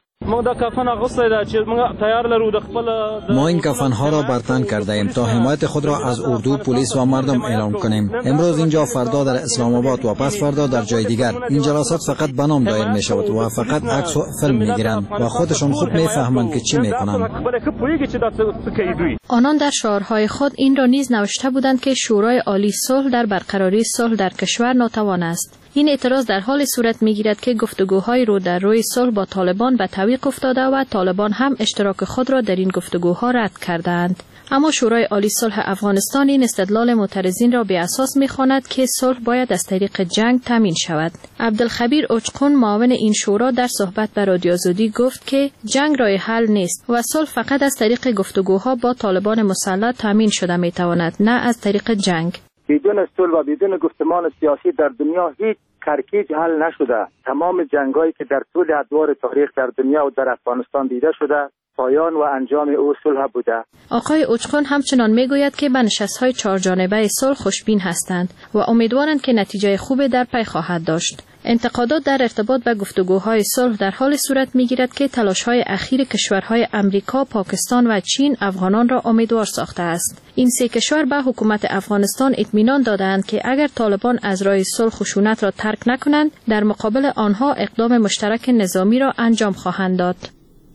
ما این کفنها را برتن کرده ایم تا حمایت خود را از اردو، پلیس و مردم اعلام کنیم. امروز اینجا، فردا در اسلام آباد و پس فردا در جای دیگر. این جلسات فقط به نام دایر می شود و فقط عکس و فیلم می گیرند و خودشون خوب می فهمند که چی می کنند. آنان در شعارهای خود این را نیز نوشته بودند که شورای عالی صلح در برقراری صلح در کشور ناتوان است. این اعتراض در حال صورت می‌گیرد که گفتگوهای رو در روی صلح با طالبان به تعویق افتاده و طالبان هم اشتراک خود را در این گفتگوها رد کردند. اما شورای عالی صلح افغانستان این استدلال معترضین را به اساس می‌خواند که صلح باید از طریق جنگ تامین شود. عبدالخبیر اوچقون معاون این شورا در صحبت با رادیو آزادی گفت که جنگ راه حل نیست و صلح فقط از طریق گفتگوها با طالبان مسلح تامین شده می‌تواند، نه از طریق جنگ. بدون صلح و بدون گفتمان سیاسی در دنیا هیچ کرکیج حل نشده. تمام جنگایی که در طول ادوار تاریخ در دنیا و در افغانستان دیده شده پایان و انجام او صلح بوده. آقای اوچقون همچنان میگوید که به نشست‌های چهارجانبه صلح خوشبین هستند و امیدوارند که نتیجه خوبی در پی خواهد داشت. انتقادات در ارتباط به گفتگوهای صلح در حال صورت میگیرد که تلاش‌های اخیر کشورهای امریکا، پاکستان و چین افغانان را امیدوار ساخته است. این سه کشور به حکومت افغانستان اطمینان دادند که اگر طالبان از راه صلح خشونت را ترک نکنند، در مقابل آنها اقدام مشترک نظامی را انجام خواهند داد.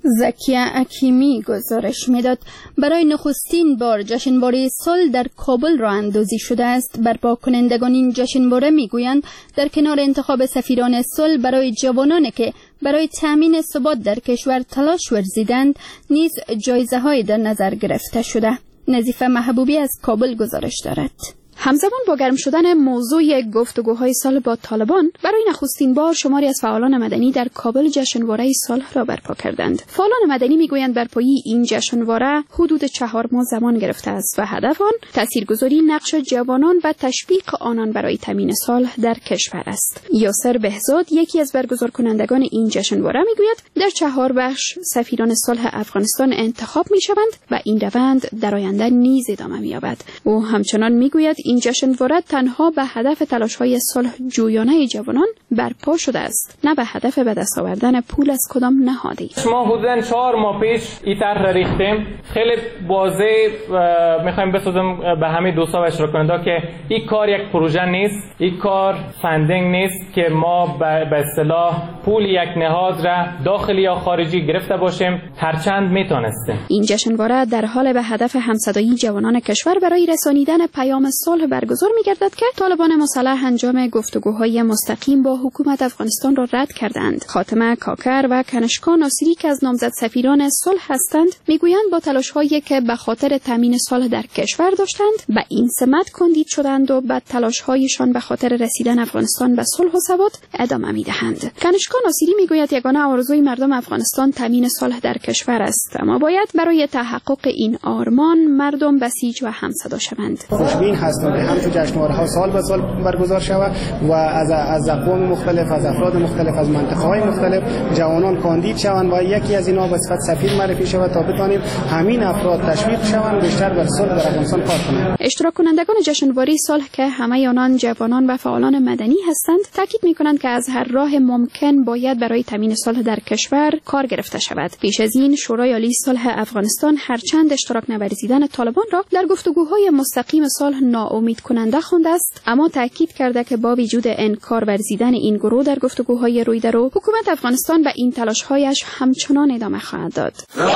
زکیه اکیمی گزارش میداد. برای نخستین بار جشنواره صلح در کابل راه اندازی شده است. برپا کنندگان این جشنواره میگویند در کنار انتخاب سفیران صلح برای جوانانی که برای تامین ثبات در کشور تلاش ورزیدند نیز جایزه های در نظر گرفته شده. نظیفه محبوبی از کابل گزارش دارد. همزمان با گرم شدن موضوع گفتگوهای صلح با طالبان، برای نخستین بار شماری از فعالان مدنی در کابل جشنواره صلح را برپا کردند. فعالان مدنی میگویند برپایی این جشنواره حدود چهار ماه زمان گرفته است و هدف آن تاثیرگذاری نقش جوانان و تشویق آنان برای تامین صلح در کشور است. یاسر بهزاد، یکی از برگزار کنندگان این جشنواره، میگوید در چهار بخش سفیران صلح افغانستان انتخاب میشوند و این روند در آینده نیز ادامه می‌یابد. او همچنان میگوید این جشنواره تنها به هدف تلاش‌های صلح جویانه جوانان برپا شده است، نه به هدف به دست آوردن پول از کدام نهادی. ما حدوداً چهار ماه پیش این طرح را ریختیم. خیلی واضح می‌خوایم بسازیم به همه دوستا و اشتراک کننده که این کار یک پروژه نیست، این کار فاندینگ نیست که ما به اصطلاح پول یک نهاد را داخلی یا خارجی گرفته باشیم، هرچند میتونستیم. این جشنواره در حال به هدف همصدایی جوانان کشور برای رسانیدن پیام صلح برگزار می‌گردد که طالبان مسلح انجام گفتگوهای مستقیم با حکومت افغانستان را رد کردند. خاتمه کاکر و کنشکا ناصری که از نامزد سفیران صلح هستند میگویند با تلاش‌هایی که به خاطر تامین صلح در کشور داشتند به این سمت کاندید شدند و به تلاش‌هایشان به خاطر رسیدن افغانستان به صلح و ثبات ادامه می‌دهند. کنشکا ناصری میگوید یگانه آرزوی مردم افغانستان تامین صلح در کشور است، اما باید برای تحقق این آرمان مردم بسیج و همصدا شوند. خوشبین هستم که همچون جشنواره‌ها سال به سال برگزار شود و از از اقوام مختلف، از افراد مختلف، از منطقه‌های مختلف جوانان کاندید شوند و یکی از اینا به صفت سفیر معرفی شود تا بتوانیم همین افراد تشویق شوند بیشتر بر صلح در افغانستان کار کنند. اشتراک کنندگان جشنواره صلح که همه آنان جوانان و فعالان مدنی هستند تاکید می‌کنند که از هر راه ممکن باید برای تامین صلح در کشور کار گرفته شود. پیش از این شورای عالی صلح افغانستان هرچند اشتراک نورزیدن طالبان را در گفتگوهای مستقیم صلح ناامید کننده خوانده است، اما تاکید کرده که با وجود انکار ورزیدن این گروه در گفتگوهای رویدرو، حکومت افغانستان به این تلاش‌هایش همچنان ادامه خواهد داد.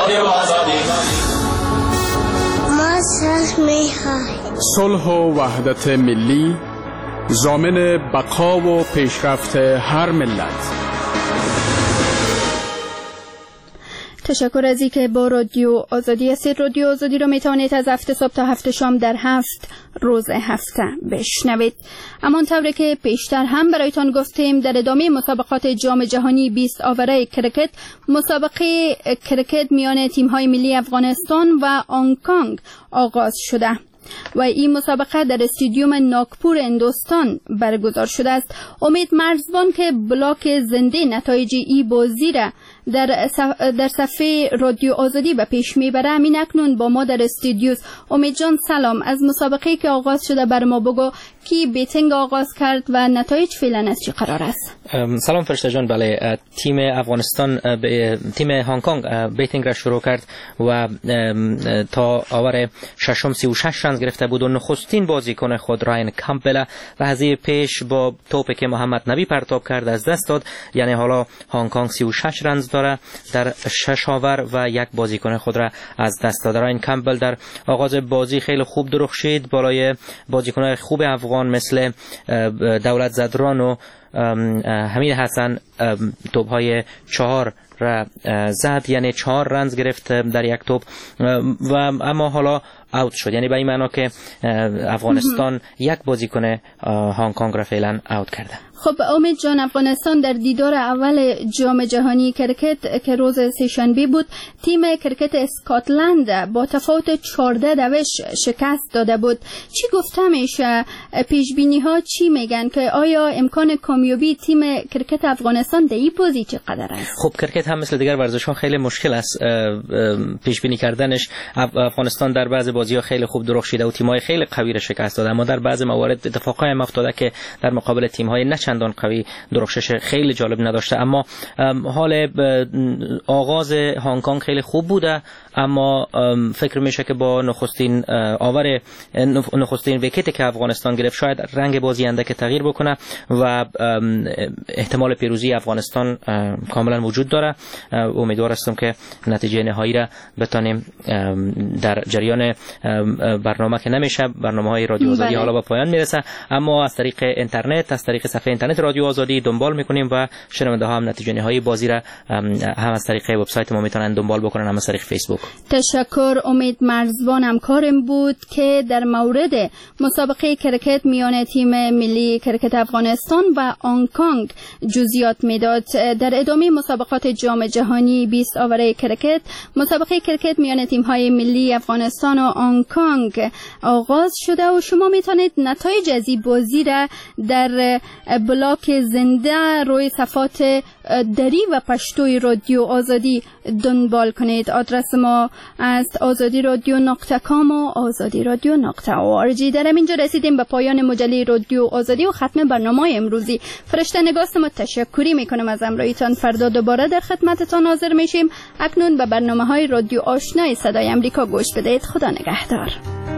صلح و وحدت ملی ضامن بقا و پیشرفت هر ملت. تشکر از اینکه با رادیو آزادی هستید. رادیو آزادی رو میتوانید از هفت صبح تا هفت شام در هفت روز هفته بشنوید. همانطور که پیشتر هم برایتان گفتیم در ادامه مسابقات جام جهانی بیست آوره کرکت، مسابقه کرکت میان تیم‌های ملی افغانستان و هنگ کنگ آغاز شده و این مسابقه در استادیوم ناگپور هندوستان برگزار شده است. امید مرزبان که بلاک زنده نتایج ای بازی را در در صفحه رادیو آزادی به پیش میبره، همین اکنون با ما در استودیوس. امید جان سلام، از مسابقه که آغاز شده بر ما بگو کی بیتینگ آغاز کرد و نتایج فعلا از چی قرار است؟ سلام فرشته جان. بله، تیم افغانستان تیم هنگ کنگ بیتینگ را شروع کرد و تا آور ششم سی و شش رنز گرفته بود و نخستین بازیکن خود راین کامپبل لحظه پیش با توپی که محمد نبی پرتاب کرد از دست داد. یعنی حالا هنگ کنگ سی و شش رنز داره در شش آور و یک بازیکن خود را از دست داد. راین کامپبل در آغاز بازی خیلی خوب درخشید بالای بازیکن‌های خوب افغان مثل دولت زدران و حمید حسن توپ‌های چهار را زد، یعنی چهار رنز گرفت در یک توپ و اما حالا اوت شد، یعنی به این معنا که افغانستان یک بازیکن هنگ کنگ را فعلا اوت کرده. خب امید جان، افغانستان در دیدار اول جام جهانی کرکت که روز سه‌شنبه بود تیم کرکت اسکاتلند با تفاوت چهارده دوش شکست داده بود. چی گفته میشه؟ پیش بینی ها چی میگن که آیا امکان کامیابی تیم کرکت افغانستان در این بازی چقدر است؟ خب کرکت هم مثل دیگر ورزش ها خیلی مشکل است پیش بینی کردنش. افغانستان در بعضی بازی ها خیلی خوب درخشیده و تیم های خیلی قوی را شکست داده، اما در بعضی موارد اتفاقای هم افتاده که در مقابل تیم های نه چندان قوی درخشش خیلی جالب نداشته. اما حال آغاز هنگ کنگ خیلی خوب بوده، اما فکر میشه که با نخستین آور نخستین ویکتی که افغانستان گرفت شاید رنگ بازی اندک تغییر بکنه و احتمال پیروزی افغانستان کاملا وجود داره. امیدوار هستم که نتیجه نهایی را بتانیم در جریان برنامه که نمیشه، برنامه‌های رادیو آزادی حالا به پایان میرسه، اما از طریق اینترنت، از طریق صفحه اینترنت رادیو آزادی دنبال میکنیم و شنونده ها هم نتیجه نهایی بازی را هم از طریق وبسایت ما میتونن دنبال بکنن، هم از طریق فیسبوک. تشکر. امید مرزبان همکارم بود که در مورد مسابقه کرکت میان تیم ملی کرکت افغانستان و هنگ‌کنگ جزئیات میداد. در ادامه مسابقات جام جهانی بیست آوره کرکت، مسابقه کرکت میان تیم‌های ملی افغانستان و هنگ‌کنگ آغاز شده و شما میتونید نتایج از این بازی را در بلاک زنده روی صفحات دری و پشتوی رادیو آزادی دنبال کنید. آدرس ما است آزادی رادیو نقطه کام و آزادی رادیو نقطه او آر جی. در اینجا رسیدیم به پایان مجله رادیو آزادی و ختم برنامه امروزی. فرشته نگاست ما تشکری میکنم از همراهیتان. فردا دوباره در خدمتتان حاضر میشیم. اکنون به برنامه های رادیو آشنای صدای امریکا گوش بدهید. خدا نگهدار.